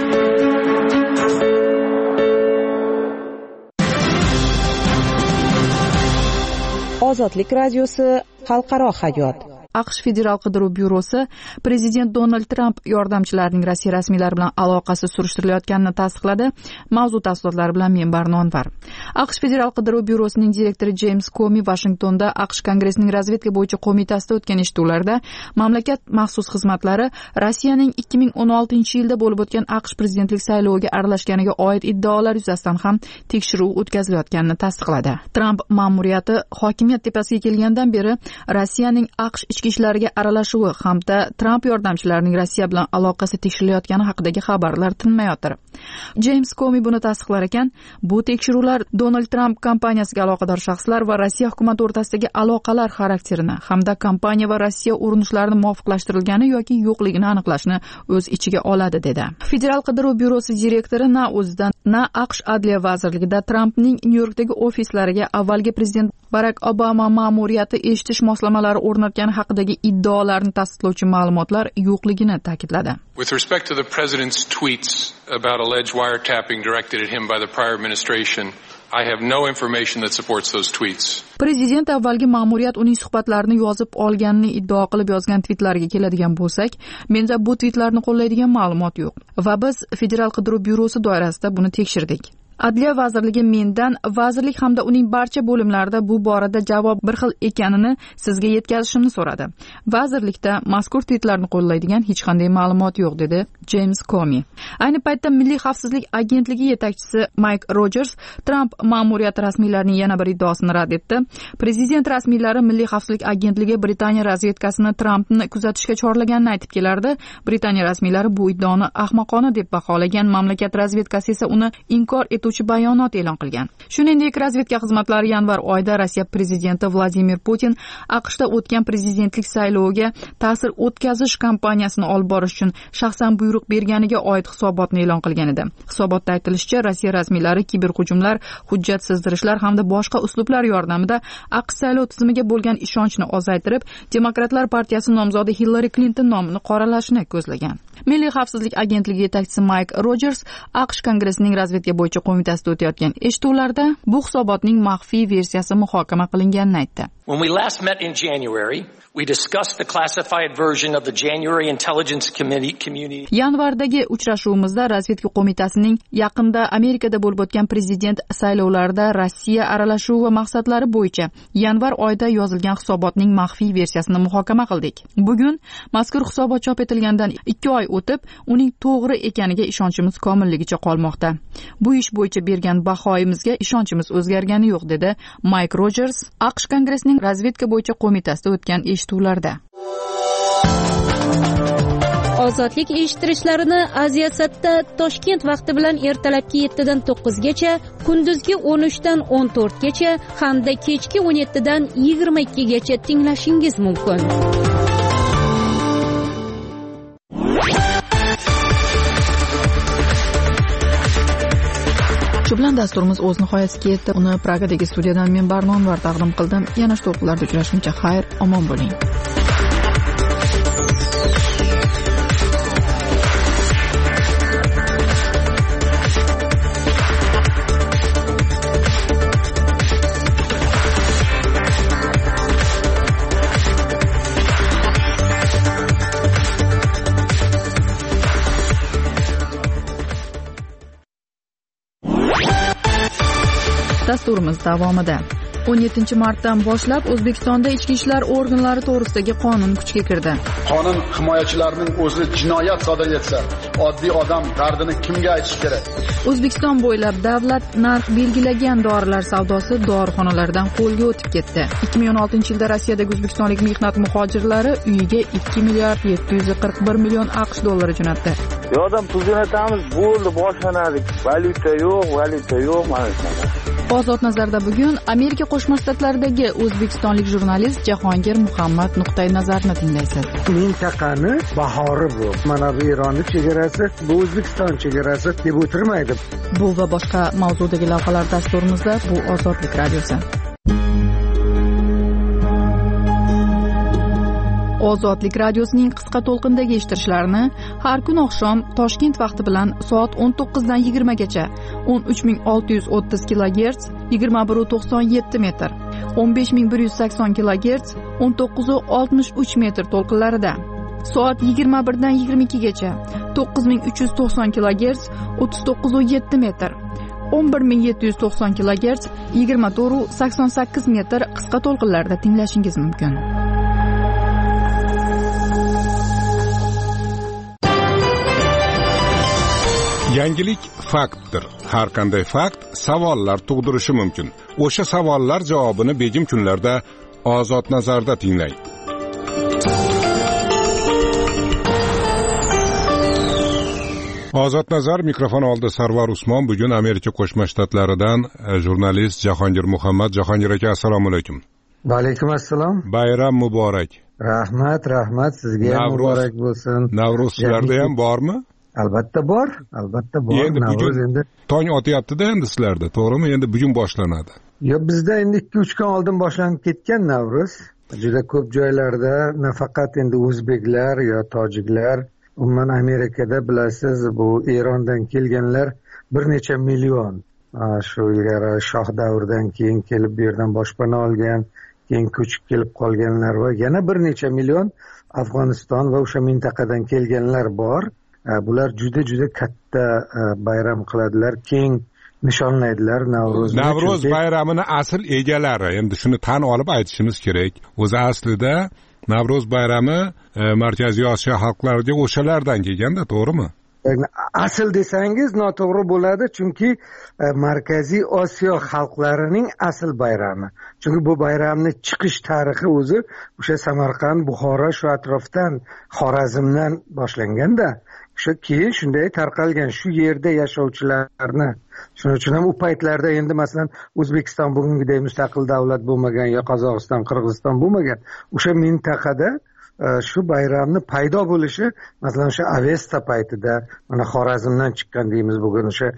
Ozodlik radiosi xalqaro hayot. AQSh Federal qidiruv byurosi prezident Donald Tramp yordamchilarining Rossiya rasmiylari bilan aloqasi surishtirilayotganini tasdiqladi. Mavzu tafsilotlari bilan men Barno Anvar. AQSh Federal qidiruv byurosining direktori James Comey Washingtonda AQSh Kongressining razvedka bo'yicha qo'mitasida o'tgan eshituvlarda mamlakat maxsus xizmatlari Rossiyaning ikki ming o'n oltinchi yilda bo'lib o'tgan AQSh prezidentlik sayloviga aralashganiga oid iddaolar yuzasidan ham tekshiruv o'tkazilayotganini tasdiqladi. Tramp ma'muriyati hokimiyat tepasiga kelgandan beri Rossiyaning AQSh ichki ishlariga aralashuvi hamda Tramp yordamchilarining Rossiya bilan aloqasi tekshirilayotgani haqidagi xabarlar tinmayotir. James Comey buni tasdiqlar ekan, bu tekshiruvlar Donald Tramp kompaniyasiga aloqador shaxslar va Rossiya hukumati o'rtasidagi aloqalar xarakterini hamda kompaniya va Rossiya urinishlarini muvofiqlashtirilgani yoki yo'qligini aniqlashni o'z ichiga oladi, dedi. Federal qidiruv byurosi direktori na o'zidan, na AQSh Adliya vazirligida Trampning Nyu-Yorkdagi ofislariga avvalgi prezident Barack Obama ma'muriyati eshitish moslamalari o'rnatgani haqidagi iddaolarni tasdiqlovchi ma'lumotlar yo'qligini ta'kidladi. With respect to the president's tweets about alleged wiretapping directed at him by the prior administration, I have no information that supports those tweets. Prezident avvalgi ma'muriyat uning suhbatlarini yozib olganini iddao qilib yozgan tweetlarga keladigan bo'lsak, menda bu tweetlarni qo'llaydigan ma'lumot yo'q va biz Federal qidiruv byurosi doirasida buni tekshirdik. Adliya vazirligi mendan vazirlik hamda uning barcha bo'limlarida bu borada javob bir xil ekanini sizga yetkazishimni so'radi. Vazirlikda mazkur tweetlarni qo'llaydigan hech qanday ma'lumot yo'q, dedi James Comey. Ayni paytda Milliy xavfsizlik agentligi yetakchisi Mike Rogers Trump ma'muriyati rasmiylarining yana bir iddaosini rad etdi. Prezident rasmiylari Milliy xavfsizlik agentligi Britaniya razvedkasini Trumpni kuzatishga chorlaganini aytib kelardi. Britaniya rasmiylari bu iddaoni ahmoqona deb baholagan, mamlakat razvedkasi esa uni inkor etdi bayonot e'lon qilgan. Shuningdek, razvedka xizmatlari yanvar oyida Rossiya prezidenti Vladimir Putin AQShda o'tgan prezidentlik sayloviga ta'sir o'tkazish kampaniyasini olib borish uchun shaxsan buyruq berganiga oid hisobotni e'lon qilgan edi. Hisobotda aytilishicha, Rossiya rasmiylari kiberhujumlar, hujjat sizdirishlar hamda boshqa uslublar yordamida AQSh saylov tizimiga bo'lgan ishonchni ozaytirib, Demokratlar partiyasi nomzodi Hillary Clinton nomini qoralashni ko'zlagan. Milliy xavfsizlik agentligi yetakchisi Mike Rogers AQSh Kongressining razvedka bo'yicha qo'mitasida o'tayotgan eshituvlarda bu hisobotning maxfiy versiyasi muhokama qilinganini aytdi. When we last met in January, we discussed the classified version of the January Intelligence Community. Yanvardagi uchrashuvimizda razvedka qo'mitasining yaqinda Amerikada bo'lib o'tgan prezident saylovlarida Rossiya aralashuvi va maqsadlari bo'yicha yanvar oyida yozilgan hisobotning maxfiy versiyasini muhokama qildik. Bugun mazkur hisobot chop etilgandan ikki oy o'tib, uning to'g'ri ekaniga ishonchimiz komilligicha qolmoqda. Bu ish bo'yicha bergan bahoyimizga ishonchimiz o'zgargani yo'q, dedi Mike Rogers AQSh Kongressining razvedka bo'yicha qo'mitasida o'tgan eshituvlarda. Ozodlik eshittirishlarini Aziyasatda Toshkent vaqti bilan ertalabki yettidan to'qqizgacha, kunduzgi o'n uchdan o'n to'rtgacha hamda kechki o'n yettidan yigirma ikkigacha tinglashingiz mumkin. Shu bilan dasturimiz o'z nihoyasiga yetdi. Uni Pragadagi studiyadan men Barno Anvar taqdim qildim. Yana shu to'lqinlarda uchrashguncha xayr, omon bo'ling. Dasturimiz davomida o'n yettinchi martdan boshlab O'zbekistonda ichki ishlar organlari to'g'risidagi qonun kuchga kirdi. Qonun himoyachilarining o'zi jinoyat sodir etsa, oddiy odam dardini kimga aytish kerak? O'zbekiston bo'ylab davlat narx belgilagan dorilar savdosi dorixonalardan qo'lga o'tib ketdi. ikki ming o'n oltinchi yilda Rossiyadagi o'zbekistonlik mehnat muhojirlari uyiga ikki milliard yetti yuz qirq bir million AQSh dollari jo'natdi. Yordam pul jo'natamiz, bo'ldi, boshlanadik. Valyuta yo'q, valyuta yo'q, mana shunaqa. Ozod nazarda bugun Amerika Qo'shma Shtatlaridagi o'zbekistonlik jurnalist Jahongir Muhammad nuqtai nazarini tinglaysiz. Mintaqani bahori bu. Mana bu Eronning chegarasi, bu O'zbekiston chegarasi deb o'tirmaydi. Bu va boshqa mavzudagi lavhalar dasturimizda. Bu Ozodlik radiosi. Ozodlik radiosining qisqa to'lqindagi eshittirishlarini har kun oqshom Toshkent vaqti bilan soat o'n to'qqizdan yigirmagacha o'n uch ming olti yuz o'ttiz kilogerts yigirma bir nuqta to'qson yetti metr, o'n besh ming bir yuz sakson kilogerts o'n to'qqiz nuqta oltmish uch metr to'lqinlarida, soat yigirma birdan yigirma ikkigacha to'qqiz ming uch yuz to'qson kilogerts o'ttiz to'qqiz nuqta yetti metr, o'n bir ming yetti yuz to'qson kilogerts yigirma to'rt nuqta sakson sakkiz metr qisqa to'lqinlarda tinglashingiz mumkin. Yangilik faktdir. Har qanday fakt savollar tug'dirishi mumkin. O'sha savollar javobini begim kunlarda Ozod nazarda tinglang. Ozod nazar mikrofon oldi Sarvar Usmon. Bugun Amerika Qo'shma Shtatlaridan jurnalist Jahongir Muhammad. Jahongir aka, assalomu alaykum. Va alaykum assalom. Bayram muborak. Rahmat, rahmat, sizga ham muborak bo'lsin. Navro'z sizlarda ham bormi? Albatta bor, albatta bor. Endi bugun endi tong otyapti-da endi sizlarda, to'g'rimi? Endi bugun boshlanadi. Yo'q, bizda endi ikki uch kun oldin boshlanib ketgan Navro'z. Juda ko'p joylarda nafaqat endi o'zbeklar yo tojiklar, umuman Amerikada bilasiz, bu Erondan kelganlar bir necha million. Shu ilgari shoh davridan keyin kelib bu yerdan boshpana olgan, keyin ko'chib kelib qolganlar va yana bir necha million Afg'oniston va o'sha mintaqadan kelganlar bor. Bular juda juda katta bayram qiladilar, keng nishonlaydilar Navro'zni. Navro'z bayramini asl egalari, endi shuni tan olib aytishimiz kerak. O'zi aslida Navro'z bayrami Markaziy Osiyo xalqlariga o'shalardan kelganda, to'g'rimi? Asl desangiz noto'g'ri bo'ladi, chunki Markaziy Osiyo xalqlarining asl bayrami. Chunki bu bayramni chiqish tarixi o'zi o'sha Samarqand, Buxoro shu atrofdan, Xorazmdan boshlanganda, shu keyin shunday tarqalgan shu yerda yashovchilarni. Shuning uchun ham u paytlarda endi masalan O'zbekiston bugungidek mustaqil davlat bo'lmagan, yo Qozog'iston, Qirg'iziston bo'lmagan, o'sha mintaqada shu bayramni paydo bo'lishi masalan o'sha Avesta paytida, mana Xorazmdan chiqqan deymiz bugun o'sha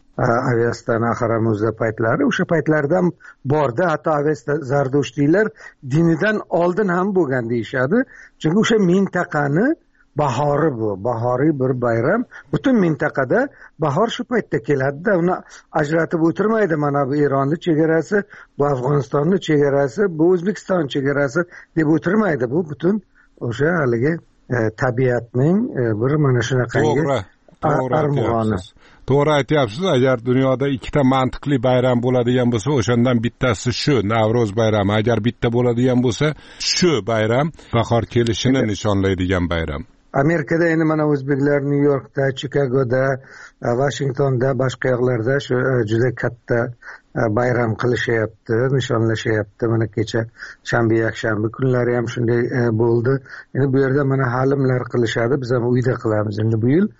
Avesta Naxaramuzda paytlari, o'sha paytlardan borda, hatto Avesta Zardushtiylar dinidan oldin ham bo'lgan deyishadi. Chunki o'sha mintaqani bahori bu, bahoriy bir bayram. Butun mintaqada bahor shu paytda keladi-da, uni ajratib o'tirmaydi. Mana bu Eronning chegarasi, bu Afg'onistonning chegarasi, bu O'zbekiston chegarasi deb o'tirmaydi. Bu butun o'sha haligi e, tabiatning e, bir mana shunaqangi armug'oni. To'g'ri aytyapsiz. Agar dunyoda ikkita mantiqli bayram bo'ladigan bo'lsa, o'shandan bittasi shu Navro'z bayrami. Agar bitta bo'ladigan bo'lsa, shu bayram bahor kelishini nishonlaydigan bayram. Amerikada endi mana o'zbeklar Nyu-Yorkda, Chikagoda, Vashingtonda, boshqa yoqlarda shu juda katta bayram qilishyapti, nishonlashyapti. Mana kecha shanba, yakshanba kunlari ham shunday bo'ldi. Endi bu yerda mana halimlar qilishadi, biz ham uyda qilamiz endi bu yil.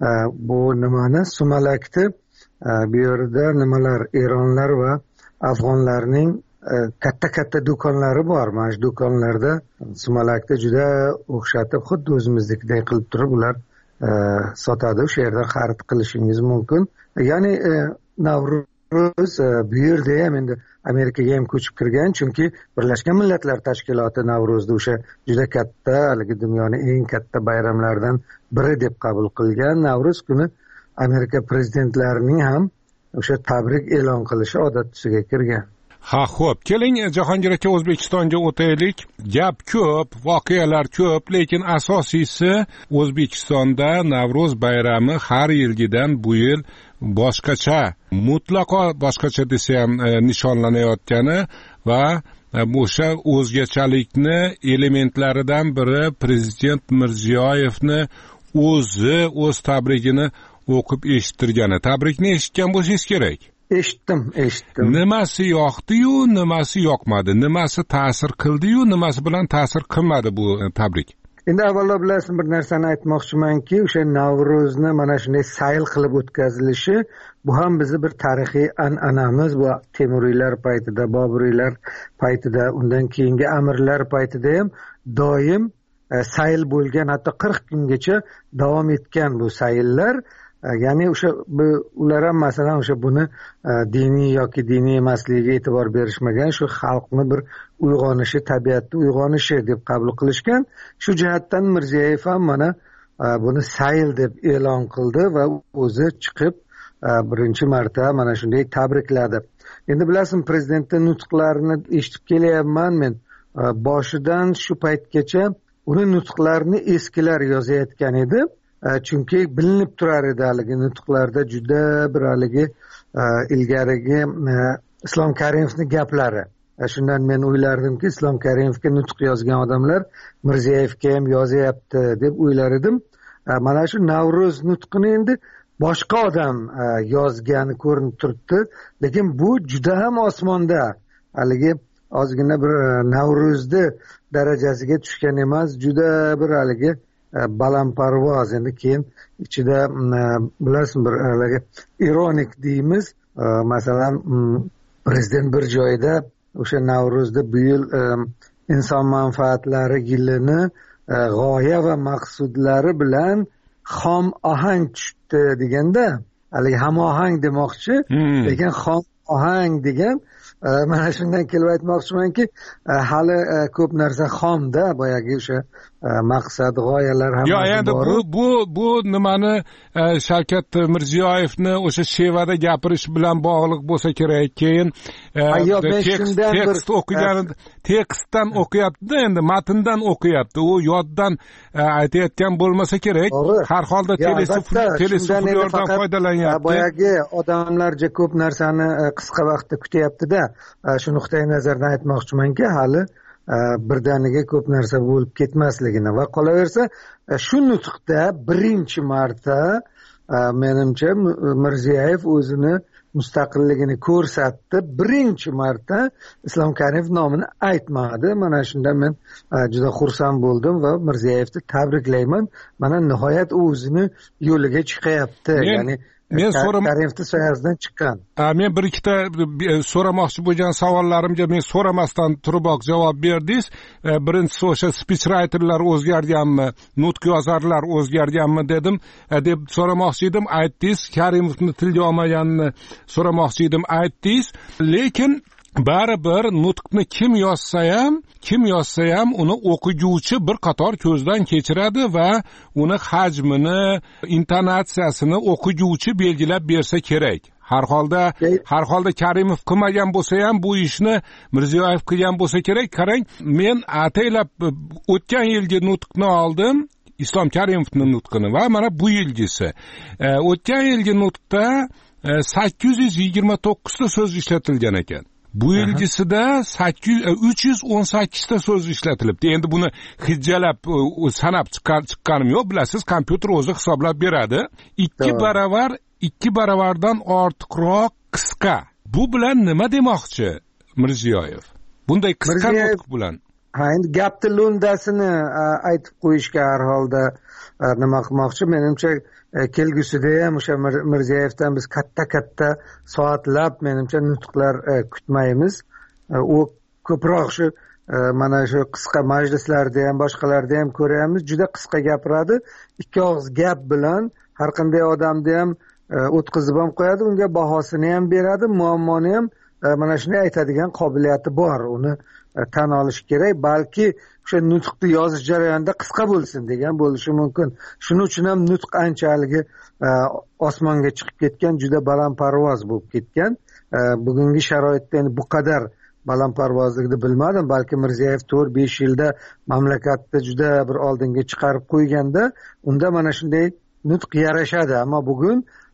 Bu nimani? Sumalakni bu yerda nimalar, Eronlar va afg'onlarning katta-katta do'konlari bor. Mana shu do'konlarda sumalakni juda o'xshatib, xuddi o'zimiznikidek qilib turib ular e, sotadi. O'sha yerdan xarid qilishingiz mumkin. Ya'ni e, Navro'z e, bu yerda ham endi Amerikaga ham ko'chib kirgan, chunki Birlashgan Millatlar Tashkiloti Navro'zni o'sha juda katta, haligi dunyoning eng katta bayramlaridan biri deb qabul qilgan. Navro'z kuni Amerika prezidentlarining ham o'sha tabrik e'lon qilishi odat tusiga kirgan. Ha, xo'p, keling Jahongir aka, O'zbekistonga o'taylik. Gap ko'p, voqealar ko'p, lekin asosiysi O'zbekistonda Navro'z bayrami har yilgidan bu yil boshqacha mutlaqo boshqacha desa ham nishonlanayotgani va o'sha o'zgachalikni elementlaridan biri prezident Mirziyoyevni o'zi o'z tabrigini o'qib eshittirgani. Tabrikni eshitgan bo'lsangiz kerak. Eshitdim, eshitdim. Nimasi yoqdi-yu, nimasi yoqmadi, nimasi ta'sir qildi-yu, nimasi bilan ta'sir qilmadi bu tabrik? Endi avvalo bilasizmi, bir narsani aytmoqchimanki, o'sha Navro'zni mana shunday sayl qilib o'tkazilishi, bu ham bizni bir tarixiy an'anamiz. Bu Temuriylar paytida, Boburiylar paytida, undan keyingi amirlar paytida ham doim e, sayl bo'lgan, hatto qirq kungacha davom etgan bu sayllar. Ya'ni o'sha ular ham masalan o'sha buni diniy yoki diniy emasligiga e'tibor berishmagan, shu xalqni bir uyg'onishi, tabiatni uyg'onishi deb qabul qilishgan. Shu jihatdan Mirziyoyev ham mana buni sayl deb e'lon qildi va o'zi chiqib birinchi marta mana shunday tabrikladi. Endi bilasizmi, prezidentning nutqlarini eshitib kelyapman men. Boshidan shu paytgacha uni nutqlarini eskilar yozayotgan edi. Chunki bilinib turar edi haligi nutqlarda juda bir haligi ilgarigi Islom Karimovning gaplari. Shundan men o'ylardimki, Islom Karimovga nutq yozgan odamlar Mirziyoyevga ham yozyapti deb o'ylar edim. Mana shu Navro'z nutqini endi boshqa odam yozgani ko'rinib turibdi, lekin bu juda ham osmonda. Haligi ozgina bir Navro'zni darajasiga tushgan emas, juda bir haligi balandparvoz. Endi keyin ichida bilasizmi, bir haligi ironik deymiz. Masalan, prezident bir joyda o'sha Navro'zda bu yil inson manfaatlari yilini g'oya va maqsudlari bilan xom ohang tushdi deganda, haligi hamohang demoqchi, lekin xom ohang degan. Mana shundan kelib aytmoqchimanki, hali ko'p narsa xomda, boyagi o'sha maqsad, g'oyalar ham bor. Endi bu bu bu nimani Shavkat Mirziyoyevni o'sha shevada gapirish bilan bog'liq bo'lsa kerak. Keyin tekst o'qigan, tekstdan o'qiyapti, endi matndan o'qiyapti. U yoddan aytayotgan bo'lmasa kerak. Har holda telesuflyordan foydalanyapti. Boyagi odamlarcha ko'p narsani qisqa vaqtda kutyapti-da. Shu nuqtai nazardan aytmoqchimanki, hali birdaniga ko'p narsa bo'lib ketmasligini va qolaversa shu nutqda birinchi marta menimcha Mirziyoyev o'zini mustaqilligini ko'rsatdi. Birinchi marta Islom Karimov nomini aytmadi. Mana shunda men juda xursand bo'ldim va Mirziyoyevni tabriklayman. Mana nihoyat u o'zini yo'liga chiqyapti. Ya'ni men Karimovning soyasidan chiqqan. Men bir ikkita so'ramoqchi bo'lgan savollarimga men so'ramasdan turiboq javob berdingiz. Birinchisi o'sha speech writerlar o'zgarganmi, nutq yozarlar o'zgarganmi dedim, deb so'ramoqchi edim. Aytdingiz, Karimovni tilga olmaganini so'ramoqchi edim, aytdingiz. Lekin baribir nutqni kim yozsa ham, kim yozsa ham uni o'qiguvchi bir qator ko'zdan kechiradi va uni hajmini, intonatsiyasini o'qiguvchi belgilab bersa kerak. Har holda, har holda Karimov qilmagan bo'lsa ham bu ishni Mirziyoyev qilgan bo'lsa kerak. Qarang, men ataylab o'tgan yilgi nutqni oldim, Islom Karimovning nutqini va mana bu yilgisi. O'tgan yilgi nutqda sakkiz yuz yigirma to'qqiz ta so'z ishlatilgan ekan. Bu yilgisida uch yuz o'n sakkiz ta so'z ishlatilibdi. Endi buni hijjalab sanab chiqqanim yo'q, bilasiz, kompyuter o'zi hisoblab beradi. ikki baravar, ikki baravardan ortiqroq qisqa. Bu bilan nima demoqchi Mirziyoyev? Bunday qisqa nutq bilan. Ha, endi gapni lo'ndasini aytib qo'yishga har holda nima qilmoqchi? Menimcha kelgusida ham o'sha Mirziyoyevdan biz katta-katta soatlab menimcha nutqlar kutmaymiz. U ko'proq shu mana shu qisqa majlislarda ham, boshqalarda ham ko'ramiz, juda qisqa gapiradi. Ikki og'iz gap bilan har qanday odamni ham o'tkazib ham qo'yadi, unga bahosini ham beradi, muammoni ham mana shunday aytadigan qobiliyati bor. Uni tan olish kerak. Balki o'sha nutqni yozish jarayonida qisqa bo'lsin degan bo'lishi mumkin. Shuning uchun ham nutq anchalik osmonga chiqib ketgan, juda balandparvoz bo'lib ketgan. Bugungi sharoitda endi bu qadar balandparvozlikni bilmadim. Balki Mirziyoyev to'rt besh yilda mamlakatni juda bir oldinga chiqarib qo'yganda unda mana shunday nutq yarashadi. Ammo bugun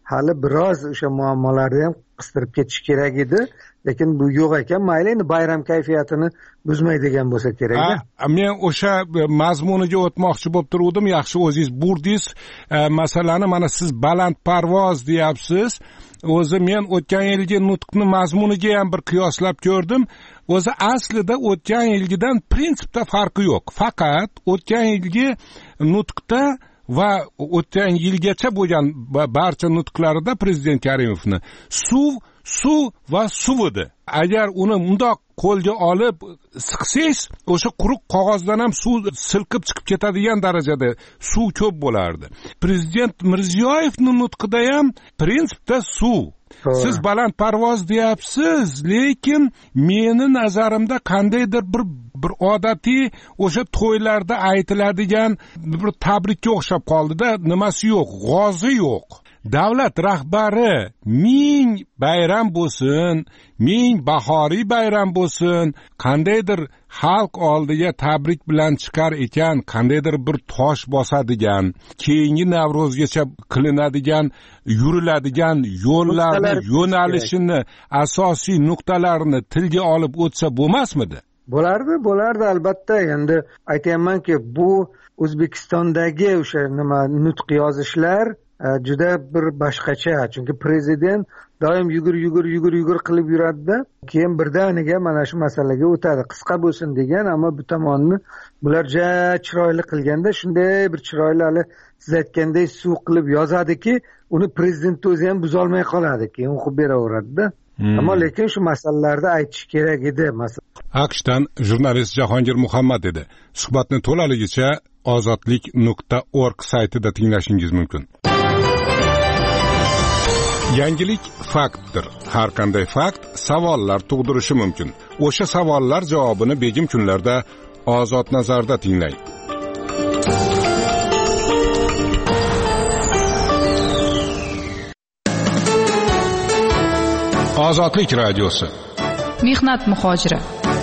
hali biroz o'sha muammolarni ham qistirib ketish kerak edi, lekin bu yo'q ekan. Mayli, endi bayram kayfiyatini buzmaydigan bo'lsa kerak. Men o'sha mazmuniga o'tmoqchi bo'lib turgandim. Yaxshi o'zingiz burdingiz. Masalani mana siz balandparvoz deyapsiz. O'zi men o'tgan yilgi nutqni mazmuniga ham bir qiyoslab ko'rdim. O'zi aslida o'tgan yilgidan prinsipda farqi yo'q. Faqat o'tgan yilgi nutqda va o'tgan yilgacha bo'lgan barcha nutqlarida prezident Karimovni suv suv va suv edi. Agar uni mundoq qo'lga olib siqsangiz, o'sha quruq qog'ozdan ham suv silqib chiqib ketadigan darajada suv ko'p bo'lardi. Prezident Mirziyoyevning nutqida ham prinsipda suv. Siz balandparvoz deyapsiz, lekin meni nazarimda qandaydir bir bir odatiy o'sha to'ylarda aytiladigan bir tabrikka o'xshab qoldi-da, nimasi yo'q, g'ozi yo'q. Davlat rahbari ming bayram bo'lsin, ming bahoriy bayram bo'lsin, qandaydir xalq oldiga tabrik bilan chiqar ekan, qandaydir bir tosh bosadigan, keyingi Navro'zgacha qilinadigan, yuriladigan yo'llarni, yo'nalishini, asosiy nuqtalarini tilga olib o'tsa bo'lmasmidi? Bo'lardi, bo'lardi albatta. Endi aytaymanki, bu O'zbekistondagi o'sha nima nutq yozishlar juda bir boshqacha. Chunki prezident doim yugur yugur yugur yugur qilib yuradi-da, keyin birdaniga mana shu masalaga o'tadi. Qisqa bo'lsin degan, ammo bu tomonni bular ja chiroyli qilganda shunday bir chiroyli, hali siz aytganday suv qilib yozadiki, uni prezident o'zi ham buza olmay qoladi, keyin o'qib beraveradi-da. Hmm. Ammo lekin shu masalalarda aytish kerak edi. AQShdan jurnalist Jahongir Muhammad edi. Suhbatni to'laligicha ozodlik nuqta org saytida tinglashingiz mumkin. Yangilik faktdir. Har qanday fakt savollar tug'dirishi mumkin. O'sha savollar javobini begim kunlarda Ozod nazarda tinglang. Ozodlik radiosi. Mehnat muhojiri.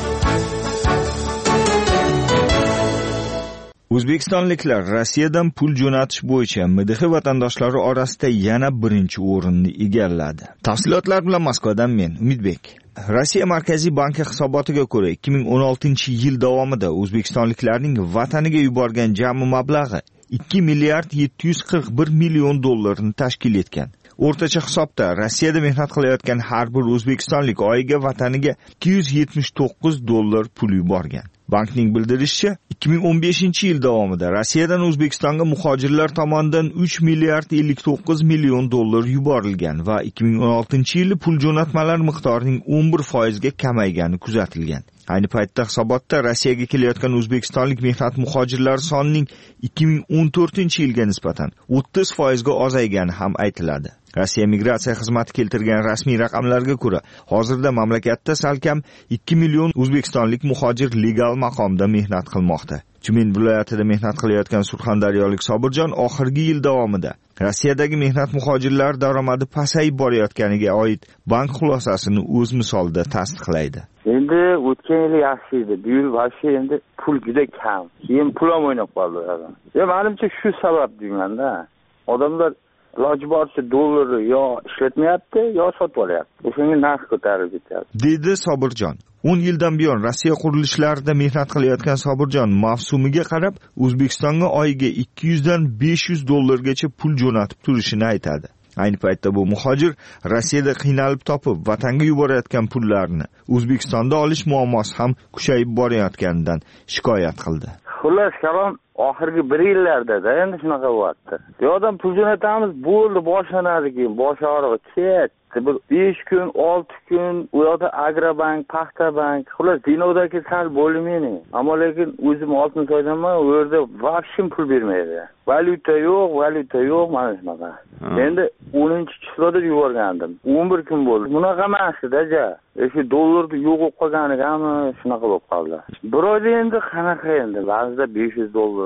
O'zbekistonliklar Rossiyadan pul jo'natish bo'yicha M D H vatandoshlari orasida yana birinchi o'rinni egalladi. Tafsilotlar bilan Moskvadan men Umidbek. Rossiya Markaziy banki hisobotiga ko'ra ikki ming o'n oltinchi yil davomida o'zbekistonliklarning vataniga yuborgan jami mablag'i ikki milliard yetti yuz qirq bir million dollarni tashkil etgan. O'rtacha hisobda Rossiyada mehnat qilayotgan har bir o'zbekistonlik oyiga vataniga ikki yuz yetmish to'qqiz dollar pul yuborgan. Bankning bildirishicha, ikki ming o'n beshinchi yil davomida Rossiyadan O'zbekistonga muhojirlar tomonidan uch milliard ellik to'qqiz million dollar yuborilgan va ikki ming o'n oltinchi yili pul jo'natmalari miqdorining o'n bir foizga kamaygani kuzatilgan. Ayni paytda hisobotda Rossiyaga kelayotgan o'zbekistonlik mehnat muhojirlari sonining ikki ming o'n to'rtinchi yilga nisbatan o'ttiz foizga ozaygani ham aytiladi. Rossiya migratsiya xizmati keltirgan rasmiy raqamlarga ko'ra, hozirda mamlakatda salkam ikki million o'zbekistonlik muhojir legal maqomda mehnat qilmoqda. Tyumen viloyatida mehnat qilayotgan surxondaryolik Sobirjon oxirgi yil davomida Rossiyadagi mehnat muhojirlar daromadi pasayib borayotganiga oid bank xulosasini o'z misolida tasdiqlaydi. Endi o'tgan yil yaxshi edi, bu yil vaqti endi pul juda kam. Keyin pul ham o'ynab qoldi. Ya menimcha shu sabab deyman-da. Odamlar iloji boricha dollarni yo ishlatmayapti, yo sotib olyapti. O'shanga narx ko'tarilib ketyapti. Dedi Sobirjon. o'n yildan buyon Rossiya qurilishlarida mehnat qilayotgan Sobirjon mavsumiga qarab O'zbekistonga oyiga ikki yuz dan besh yuz dollargacha pul jo'natib turishini aytadi. Ayni paytda bu muhojir Rossiyada qiynalib topib vatanga yuborayotgan pullarni O'zbekistonda olish muammosi ham kuchayib borayotganidan shikoyat qildi. Xullas kalom oxirgi bir yillarda endi shunaqa bo'lyapti. Bu odam pul jo'natamiz, bo'ldi, boshlanadi keyin bosh og'rig'i ketdi. Bir besh kun, olti kun u yoqda Agrobank, Paxtabank, xullas binodagi sal bo'lmaydi. Ammo lekin o'zim Oltinsoydanman, u yerda vaqtim pul bermaydi. Valyuta yo'q, valyuta yo'q mana shunaqa. Endi o'ninchi chiqloda yuborgandim. o'n bir kun bo'ldi. Bunaqa emas-da, shu dollarni yo'q bo'lib qolganigami shunaqa bo'lib qoldi. Bir oyda endi qanaqa endi? Ba'zida besh yuz dollar,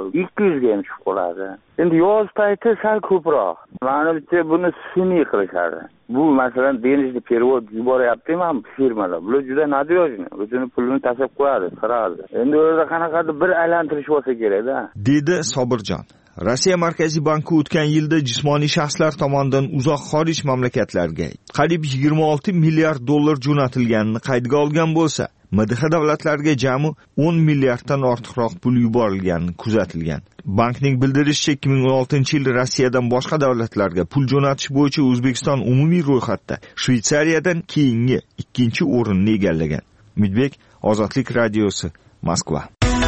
ikki yuzga ham tushib qoladi. Endi yoz payti sal ko'proq. Menimcha buni sun'iy qilishadi. Bu masalan denizli perevod yuboryapti-man firmalar. Bular juda nadiyojni, o'zini pulini tashlab qo'yadi, qiradi. Endi o'zi qanaqadir bir aylantirish bo'lsa kerak-da. Dedi Sobirjon. Rossiya Markaziy banki o'tgan yilda jismoniy shaxslar tomonidan uzoq xorij mamlakatlarga qariyb yigirma olti milliard dollar jo'natilganini qaydga olgan bo'lsa, M D H davlatlarga jami o'n milliarddan ortiqroq pul yuborilgani kuzatilgan. Bankning bildirishicha, ikki ming o'n oltinchi yil Rossiyadan boshqa davlatlarga pul jo'natish bo'yicha O'zbekiston umumiy ro'yxatda Shveysariyadan keyingi ikkinchi o'rinni egallagan. Umidbek, Ozodlik radiosi, Moskva.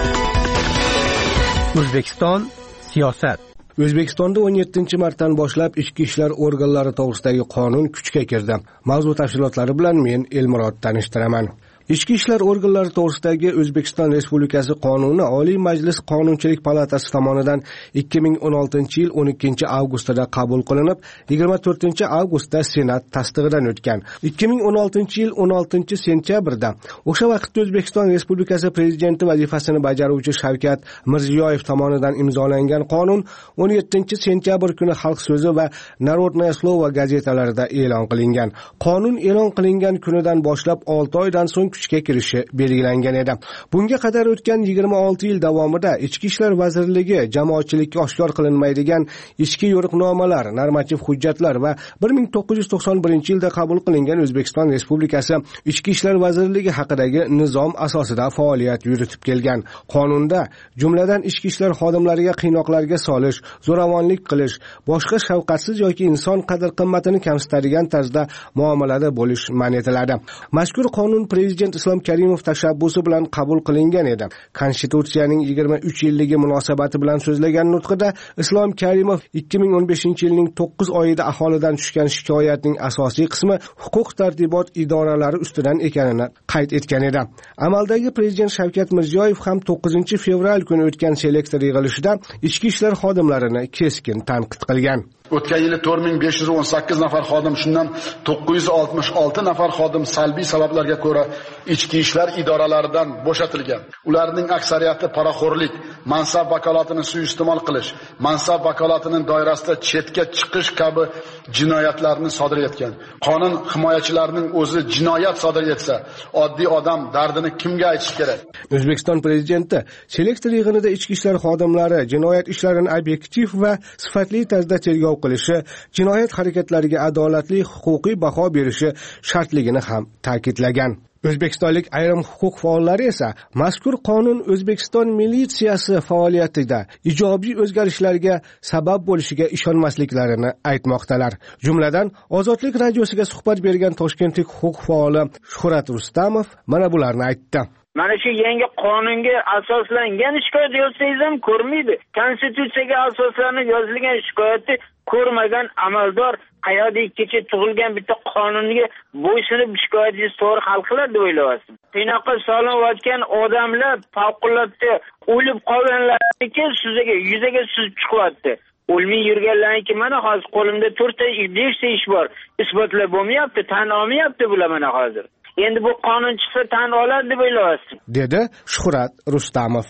O'zbekiston siyosat. O'zbekistonda o'n yettinchi martdan boshlab ichki ishlar organlari to'g'risidagi qonun kuchga kirdi. Mavzu tafsilotlari bilan men Elmurod tanishtiraman. Ichki ishlar organlari to'g'risidagi O'zbekiston Respublikasi qonuni Oliy Majlis Qonunchilik palatasi tomonidan ikki ming o'n oltinchi yil o'n ikkinchi avgustda qabul qilinib, yigirma to'rtinchi avgustda Senat tasdig'idan o'tgan. ikki ming o'n oltinchi yil o'n oltinchi sentyabrda o'sha vaqtda O'zbekiston Respublikasi prezidenti vazifasini bajaruvchi Shavkat Mirziyoyev tomonidan imzolangan qonun o'n yettinchi sentyabr kuni Xalq so'zi va Narodное слово gazetalarida e'lon qilingan. Qonun e'lon qilingan kunidan boshlab olti oydan so'ng kuchga kirishi belgilangan edi. Bunga qadar o'tgan yigirma olti yil davomida Ichki ishlar vazirligi jamoatchilikka oshkor qilinmaydigan ichki yo'riqnomalar, normativ hujjatlar va bir ming to'qqiz yuz to'qson birinchi yilda qabul qilingan O'zbekiston Respublikasi Ichki ishlar vazirligi haqidagi nizom asosida faoliyat yuritib kelgan. Qonunda jumladan ichki ishlar xodimlariga qiynoqlarga solish, zo'ravonlik qilish, boshqa shafqatsiz yoki inson qadr-qimmatini kamsitadigan tarzda muomalada bo'lish man etiladi. Mazkur qonun prezident Islom Karimov tashabbusi bilan qabul qilingan edi. Konstitutsiyaning yigirma uch yilligi munosabati bilan so'zlagan nutqida Islom Karimov ikki ming o'n beshinchi yilning to'qqiz oyida aholidan tushgan shikoyatning asosiy qismi huquq-tartibot idoralari ustidan ekanini qayd etgan edi. Amaldagi prezident Shavkat Mirziyoyev ham to'qqizinchi fevral kuni o'tgan selektor yig'ilishida ichki ishlar xodimlarini keskin tanqid qilgan. O'tgan yili to'rt ming besh yuz o'n sakkiz nafar xodim, shundan to'qqiz yuz oltmish olti nafar xodim salbiy sabablarga ko'ra ichki ishlar idoralaridan bo'shatilgan. Ularning aksariyati paraxo'rlik, mansab vakolatini suiiste'mol qilish, mansab vakolatining doirasida chetga chiqish kabi jinoyatlarni sodir etgan. Qonun himoyachilarining o'zi jinoyat sodir etsa, oddiy odam dardini kimga aytish kerak? O'zbekiston prezidenti selektor yig'inida ichki ishlar xodimlari jinoyat ishlarini obyektiv va sifatli tarzda tergov qilishi, jinoyat harakatlariga adolatli huquqiy baho berishi shartligini ham ta'kidlagan. O'zbekistonlik ayrim huquq faollari esa mazkur qonun O'zbekiston militsiyasi faoliyatida ijobiy o'zgarishlarga sabab bo'lishiga ishonmasliklarini aytmoqdalar. Jumladan, Ozodlik radiosiga suhbat bergan toshkentlik huquq faoli Shuhrat Rustamov mana bularni aytdi. Mana shu yangi qonunga asoslangan shikoyat yozsangiz ham ko'rmaydi. Konstitutsiyaga asoslanib yozilgan shikoyatni ko'rmagan amaldor qayerdagi tug'ilgan bitta qonunga bo'ysunib shikoyatingiz to'g'ri hal qiladi deb o'ylayapsiz. Qiynoqqa solinayotgan odamlar favqulodda o'lib qolganlarniki sizga yuzaga suzib chiqyapti. O'lmay yurganlarniki mana hozir qo'limda to'rtta beshta ish bor. Isbotlab bo'lmayapti, tan olmayapti bular mana hozir. Endi bu qonun chiqsa tan oladi deb o'ylayapsiz, dedi Shuhrat Rustamov.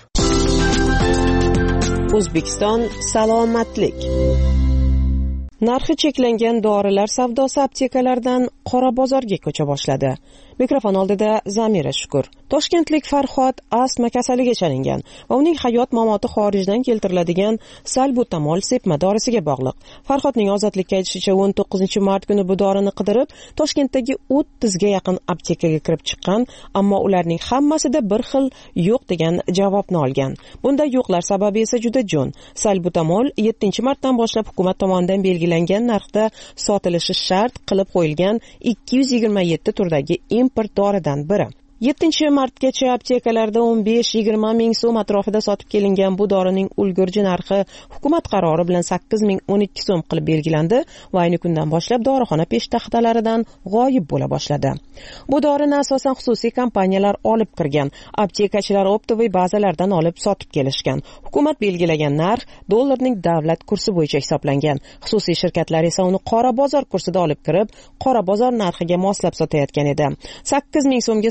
O'zbekiston salomatlik. Narxi cheklangan dorilar savdosi aptekalardan qora bozorga ko'cha boshladi. Mikrofon oldida Zamira Shukur. Toshkentlik Farhod astma kasaliga chalingan va uning hayot mamoti xorijdan keltiriladigan salbutamol sepma dorisiga bog'liq. Farhodning Ozodlikka aytishicha, o'n to'qqizinchi mart kuni bu dorini qidirib Toshkentdagi o'ttizga yaqin aptekaga kirib chiqqan, ammo ularning hammasida bir xil yo'q degan javobni olgan. Bunday yo'qlar sababi esa juda jo'n. Salbutamol yettinchi martdan boshlab hukumat tomonidan belgilangan narxda sotilishi shart qilib qo'yilgan ikki yuz yigirma yetti turdagi import doridan biri. yettinchi martgacha aptekalarda o'n besh yigirma ming so'm atrofida sotib kelingan bu dorining ulgurji narxi hukumat qarori bilan sakkiz ming o'n ikki so'm qilib belgilandi va ayni kundan boshlab dorixona peshtaxtalaridan g'oyib bo'la boshladi. Bu dorini asosan xususiy kompaniyalar olib kirgan, aptekachilar optoviy bazalardan olib sotib kelishgan. Hukumat belgilagan narx dollarning davlat kursi bo'yicha hisoblangan. Xususiy shirkatlar esa uni qora bozor kursida olib kirib, qora bozor narxiga moslab sotayotgan edi. sakkiz ming so'mga sotish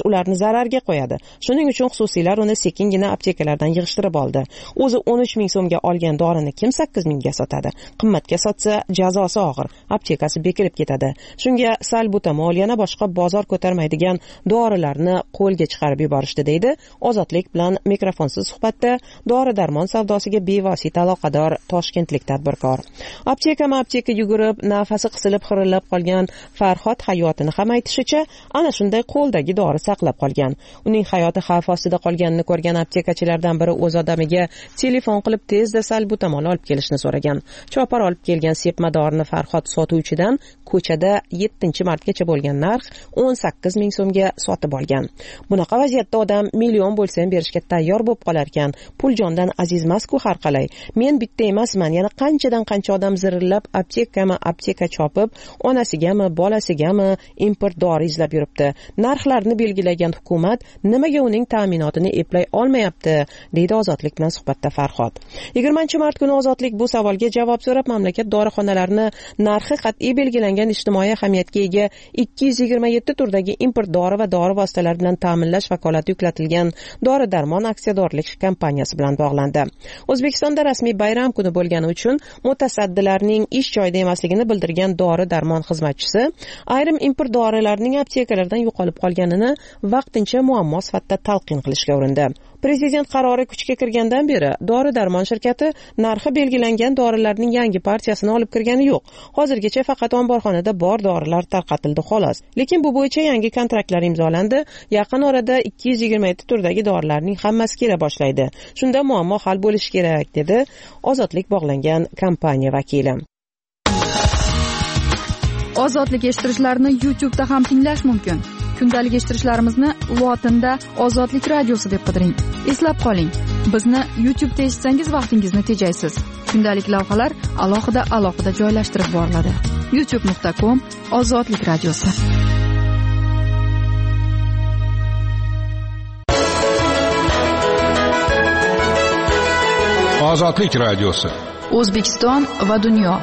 ularni zararga qo'yadi. Shuning uchun xususiylar uni sekingina aptekalardan yig'ishtirib oldi. O'zi o'n uch ming so'mga olgan dorini kim sakkiz mingga sotadi? Qimmatga sotsa jazosi og'ir, aptekasi bekilib ketadi. Shunga salbutamol yana boshqa bozor ko'tarmaydigan dorilarni qo'lga chiqarib yuborishdi, deydi Ozodlik bilan mikrofonsiz suhbatda dori-darmon savdosiga bevosita aloqador toshkentlik tadbirkor. Aptekama apteka yugurib, nafasi qisilib xirillab qolgan Farhod hayotini ham aytishicha, ana shunday qo'ldagi dori saqlab qolgan. Uning hayoti xavf ostida qolganini ko'rgan aptekachilardan biri o'z odamiga telefon qilib tezda salbutamol olib kelishni so'ragan. Chopar olib kelgan sepma dorini Farhod sotuvchidan ko'chada yettinchi martgacha bo'lgan narx o'n sakkiz ming so'mga sotib olgan. Bunaqa vaziyatda odam million bo'lsa ham berishga tayyor bo'lib qolar ekan. Pul jondan azizmas-ku har qalay. Men bitta emasman, yana qanchadan qancha odam zirillab aptekami apteka chopib, onasigami, bolasigami import dori izlab yuribdi. Narxlarni belgilagan hukumat nimaga uning ta'minotini eplay olmayapti, deydi Ozodlik bilan suhbatda Farhod. yigirmanchi mart kuni Ozodlik bu savolga javob so'rab, mamlakat dorixonalarini narxi qat'iy belgilangan ijtimoiy ahamiyatga ega ikki yuz yigirma yetti turdagi import dori va dori vositalari bilan ta'minlash vakolati yuklatilgan dori-darmon aksiyadorlik kompaniyasi bilan bog'landi. O'zbekistonda rasmiy bayram kuni bo'lgani uchun mutasaddilarning ish joyida emasligini bildirgan dori-darmon xizmatchisi ayrim import dorilarning aptekalardan yo'qolib qolganini vaqtincha muammo sifatida talqin qilishga urindi. Prezident qarori kuchga kirgandan beri dori-darmon shirkati narxi belgilangan dorilarning yangi partiyasini olib kirgani yo'q. Hozirgacha faqat omborxonada bor dorilar tarqatildi xolos. Lekin bu bo'yicha yangi kontraktlar imzolandi. Yaqin orada ikki yuz yigirma yetti turdagi dorilarning hammasi kela boshlaydi. Shunda muammo hal bo'lishi kerak, dedi Ozodlik bog'langan kompaniya vakili. Ozodlik eshittirishlarni YouTube da ham tinglash mumkin. Kundalik eshittirishlarimizni lotinda Ozodlik radiosi deb qidiring. Eslab qoling, bizni YouTube da eshitsangiz vaqtingizni tejaysiz. Kundalik lavhalar alohida alohida joylashtirib boriladi. youtube nuqta com Ozodlik radiosi. Ozodlik radiosi. O'zbekiston va dunyo.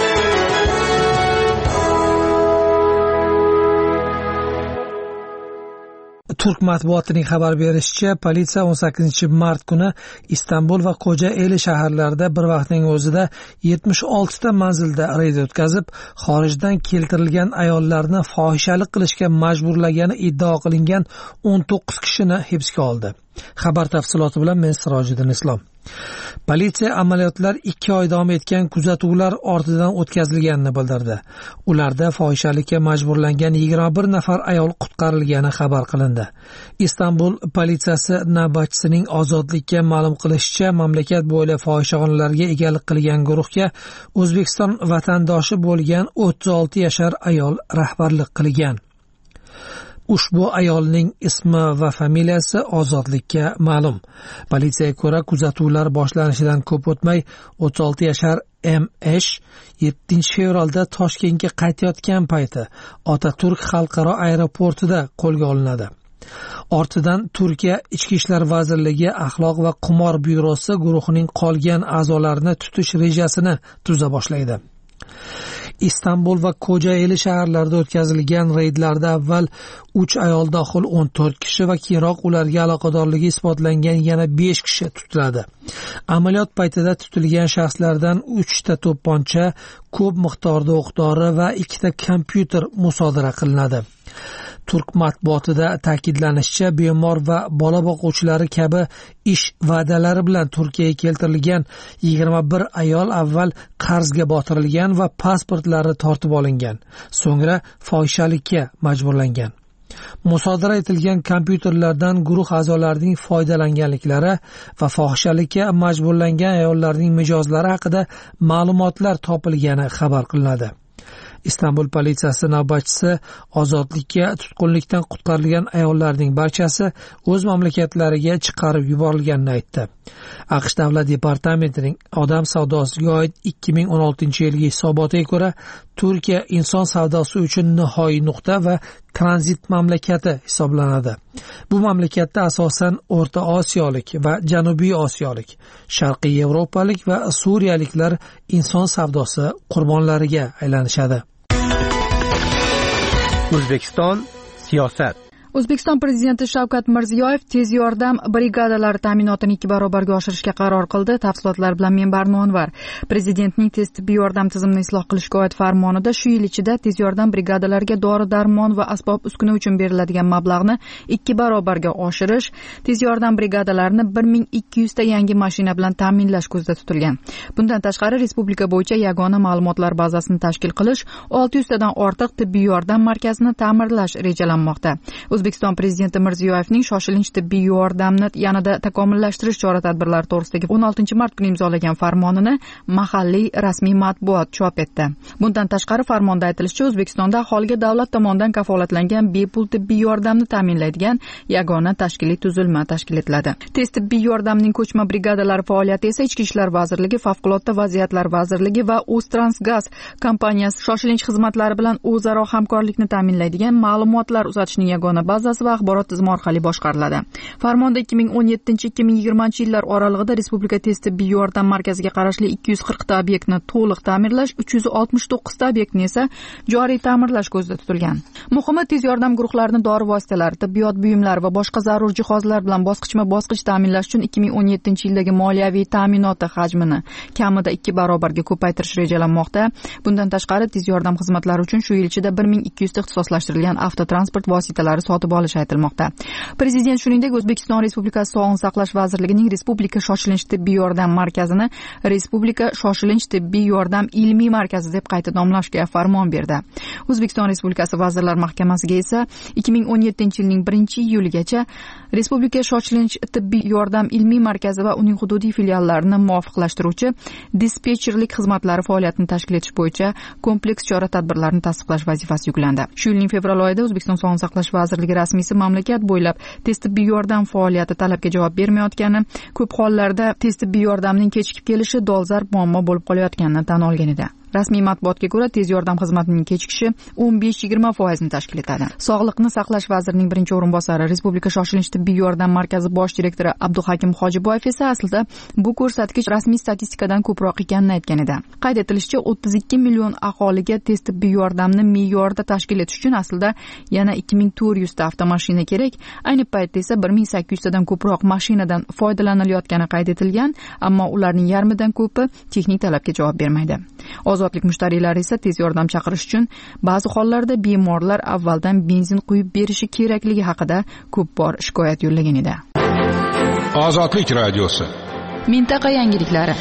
Turk matbuotining xabar berishicha, politsiya o'n sakkizinchi mart kuni Istanbul va Ko'jaeli shaharlarida bir vaqtning o'zida yetmish olti ta manzilda reyd o'tkazib, xorijdan keltirilgan ayollarni fohishalik qilishga majburlagani iddao qilingan o'n to'qqiz kishini hibsga oldi. Xabar tafsiloti bilan men Sirojiddin Islom. Politsiya amaliyotlar ikki oy davom etgan kuzatuvlar ortidan o'tkazilganini bildirdi. Ularda fohishalikka majburlangan yigirma bir nafar ayol qutqarilgani xabar qilindi. Istanbul politsiyasi navbatchisining Ozodlikka ma'lum qilishicha, mamlakat bo'ylab fohishaxonalarga egalik qilgan guruhga O'zbekiston vatandoshi bo'lgan o'ttiz olti yashar ayol rahbarlik qilgan. Ushbu ayolning ismi va familiyasi Ozodlikka ma'lum. Politsiyaga ko'ra, kuzatuvlar boshlanishidan ko'p o'tmay o'ttiz olti yashar M H yettinchi fevralda Toshkentga qaytayotgan payti Otaturk xalqaro aeroportida qo'lga olinadi. Ortidan Turkiya Ichki ishlar vazirligi axloq va qimor byurosi guruhining qolgan a'zolarini tutish rejasini tuza boshlaydi. Istanbul va Ko'jaeli shaharlarida o'tkazilgan reydlarda avval uch ayol dohil o'n to'rt kishi va keyinroq ularga aloqadorligi isbotlangan yana besh kishi tutiladi. Amaliyot paytida tutilgan shaxslardan uch ta to'pponcha, ko'p miqdorda o'q-dori va ikkita kompyuter musodara qilinadi. Turk matbuotida ta'kidlanishicha, bemor va bola boquvchilari kabi ish va'dalari bilan Turkiyaga keltirilgan yigirma bir ayol avval qarzga botirilgan va pasportlari tortib olingan, so'ngra fohishalikka majburlangan. Musodara etilgan kompyuterlardan guruh a'zolarining foydalanganliklari va fohishalikka majburlangan ayollarning mijozlari haqida ma'lumotlar topilgani xabar qilinadi. Istanbul politsiyasi navbatchisi Ozodlikka tutqunlikdan qutqarilgan ayollarning barchasi o'z mamlakatlariga chiqarib yuborilganini aytdi. AQSh Davlat departamentining odam savdosiga oid ikki ming o'n oltinchi yilgi hisobotiga ko'ra, Turkiya inson savdosi uchun nihoyiy nuqta va tranzit mamlakati hisoblanadi. Bu mamlakatda asosan O'rta Osiyolik va Janubiy Osiyolik, Sharqiy Yevropalik va Suriyaliklar inson savdosi qurbonlariga aylanishadi. O'zbekiston siyosat. O'zbekiston prezidenti Shavkat Mirziyoyev tez yordam brigadalari ta'minotini ikki barobarga oshirishga qaror qildi. Tafsilotlar bilan men Barno Anvar. Prezidentning tez tibbiy yordam tizimini isloh qilishga oid farmonida shu yil ichida tez yordam brigadalariga dori-darmon va asbob-uskuna uchun beriladigan mablag'ni ikki barobarga oshirish, tez yordam brigadalarini bir ming ikki yuz ta yangi mashina bilan ta'minlash ko'zda tutilgan. Bundan tashqari respublika bo'yicha yagona ma'lumotlar bazasini tashkil qilish, olti yuz tadan ortiq tibbiy yordam markazini ta'mirlash rejalanmoqda. O'zbekiston prezidenti Mirziyoyevning shoshilinch tibbiy yordamni yanada takomillashtirish chora-tadbirlari to'g'risidagi o'n oltinchi mart kuni imzolagan farmonini mahalliy rasmiy matbuot chop etdi. Bundan tashqari farmonda aytilishicha, O'zbekistonda aholiga davlat tomonidan kafolatlangan bepul tibbiy yordamni ta'minlaydigan yagona tashkiliy tuzilma tashkil etiladi. Tez tibbiy yordamning ko'chma brigadalari faoliyati esa Ichki ishlar vazirligi, Favqulodda vaziyatlar vazirligi va O'ztransgaz kompaniyasi shoshilinch xizmatlari bilan o'zaro hamkorlikni ta'minlaydigan ma'lumotlar uzatishning yagona bazasi va axborot tizimi orqali boshqariladi. Farmonda ikki ming o'n yettinchi ikki ming yigirmanchi yillar oralig'ida respublika tez tibbiy yordam markaziga qarashli ikki yuz qirq ta obyektni to'liq ta'mirlash, uch yuz oltmish to'qqiz ta obyektni esa joriy ta'mirlash ko'zda tutilgan. Muhimi, tez yordam guruhlarini dori vositalari, tibbiyot buyumlari va boshqa zarur jihozlar bilan bosqichma-bosqich ta'minlash uchun ikki ming o'n yettinchi yildagi moliyaviy ta'minoti hajmini kamida ikki barobarga ko'paytirish rejalanmoqda. Bundan tashqari, tez yordam xizmatlari uchun shu yil ichida bir ming ikki yuz ta ixtisoslashtirilgan avtotransport vositalari sotib olish aytilmoqda. Prezident shuningdek O'zbekiston Respublikasi Sog'liqni saqlash vazirligining Respublika shoshilinch tibbiy yordam markazini Respublika shoshilinch tibbiy yordam ilmiy markazi deb qayta nomlashga farmon berdi. O'zbekiston Respublikasi Vazirlar Mahkamasiga esa ikki ming o'n yettinchi yilning birinchi iyuligacha Respublika shoshilinch tibbiy yordam ilmiy markazi va uning hududiy filiallarini muvofiqlashtiruvchi dispetcherlik xizmatlari faoliyatini tashkil etish bo'yicha kompleks chora-tadbirlarni tasdiqlash vazifasi yuklandi. Shu yilning fevral oyida O'zbekiston Sog'liqni saqlash vazirligi rasmiysi mamlakat bo'ylab tez tibbiy yordam faoliyati talabga javob bermayotgani, ko'p hollarda tez tibbiy yordamning kechikib kelishi dolzarb muammo bo'lib qolayotganini tan olgan edi. Rasmiy matbuotga ko'ra, tez yordam xizmatining kechikishi o'n besh yigirma foiz ni tashkil etadi. Sog'liqni saqlash vazirining birinchi o'rinbosari, Respublika shoshilinch tibbiy yordam markazi bosh direktori Abduhakim Hojiboyev esa aslida bu ko'rsatkich rasmiy statistikadan ko'proq ekanini aytgan edi. Qayd etilishicha, o'ttiz ikki million aholiga tez tibbiy yordamni me'yorda tashkil etish uchun aslida yana ikki ming to'rt yuz ta avtomashina kerak. Ayni paytda esa bir ming sakkiz yuz tadan ko'proq mashinadan foydalanilayotgani qayd etilgan, ammo ularning yarmidan ko'pi texnik talabga javob bermaydi. Ozodlik mushtariylari esa tez yordam chaqirish uchun ba'zi hollarda bemorlar avvaldan benzin quyib berishi kerakligi haqida ko'p bor shikoyat yo'llagan edi. Ozodlik radiosi. Mintaqa yangiliklari.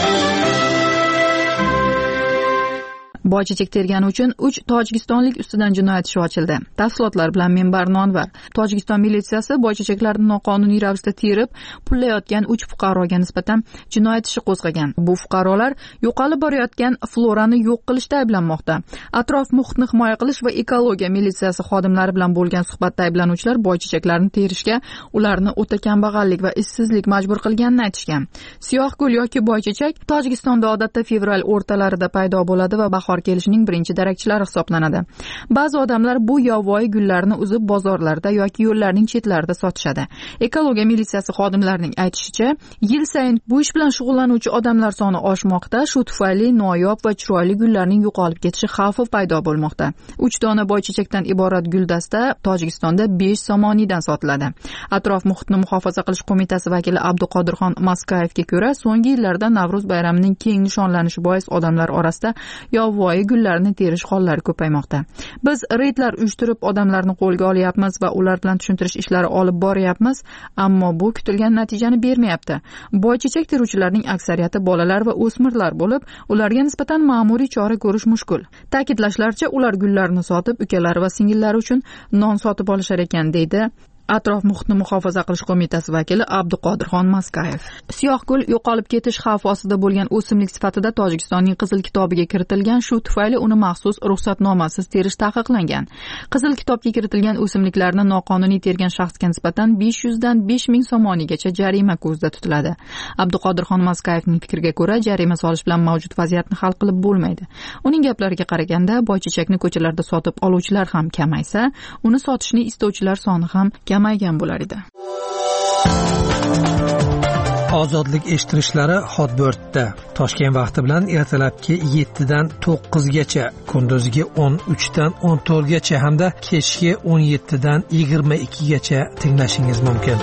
Boy chechak tergani uchun uch tojikistonlik ustidan jinoyat ishi ochildi. Tafsilotlar bilan men Barno Anvar. Tojikiston militsiyasi boy chechaklarni noqonuniy ravishda terib, pullayotgan uch fuqaroga nisbatan jinoyat ishi qo'zg'agan. Bu fuqarolar yo'qolib borayotgan florani yo'q qilishda ayblanmoqda. Atrof muhitni himoya qilish va ekologiya militsiyasi xodimlari bilan bo'lgan suhbatda ayblanuvchilar boy chechaklarni terishga ularni o'ta kambag'allik va ishsizlik majbur qilganini aytishgan. Siyoh gul yoki boy chechak Tojikistonda odatda fevral o'rtalarida paydo bo'ladi va bahor kelishining birinchi darakchilari hisoblanadi. Ba'zi odamlar bu yovvoyi gullarni uzib bozorlarda yoki yo'llarning chetlarida sotishadi. Ekologiya militsiyasi xodimlarining aytishicha, yil sayin bu ish bilan shug'ullanuvchi odamlar soni oshmoqda, shu tufayli noyob va chiroyli gullarning yo'qolib ketishi xavfi paydo bo'lmoqda. uch dona boy chechakdan iborat guldasta Tojikistonda besh somoniydan sotiladi. Atrof muhitni muhofaza qilish qo'mitasi vakili Abduqodirxon Maskayevga ko'ra, so'nggi yillarda Navro'z bayramining keng nishonlanishi bois odamlar orasida yovvoyi gullarni terish hollari ko'paymoqda. Biz reydlar uyushtirib odamlarni qo'lga olyapmiz va ular bilan tushuntirish ishlari olib boryapmiz, ammo bu kutilgan natijani bermayapti. Boy chechak teruvchilarning aksariyati bolalar va o'smirlar bo'lib, ularga nisbatan ma'muriy chora ko'rish mushkul. Ta'kidlashlaricha, ular gullarni sotib, ukalari va singillari uchun non sotib olishar ekan, deydi Atrof muhitni muhofaza qilish qo'mitasi vakili Abduqodirxon Maskayev. Siyoh gul yo'qolib ketish xavfi ostida bo'lgan o'simlik sifatida Tojikistonning Qizil kitobiga kiritilgan, shu tufayli uni maxsus ruxsatnomasiz terish taqiqlangan. Qizil kitobga kiritilgan o'simliklarni noqonuniy tergan shaxsga nisbatan besh yuz dan besh ming somoniygacha jarima ko'zda tutiladi. Abduqodirxon Maskayevning fikriga ko'ra, jarima solish bilan mavjud vaziyatni hal qilib bo'lmaydi. Uning gaplariga qaraganda, boy chechakni ko'chalarda sotib oluvchilar ham kamaysa, uni sotishni istovchilar soni ham kamaygan bo'lar edi. ozodlik eshittirishlari Hotbirdda. Toshkent vaqti bilan ertalabki yettidan to'qqizgacha, kunduziga o'n uchdan o'n to'rtgacha hamda kechki o'n yettidan yigirma ikkigacha tinglashingiz mumkin.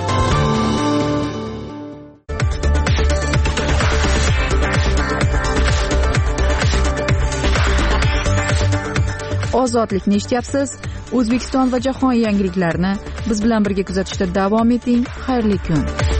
Ozodlikni eshityapsiz. O'zbekiston va jahon yangiliklarini biz bilan birga kuzatishda davom eting. Xayrli kun.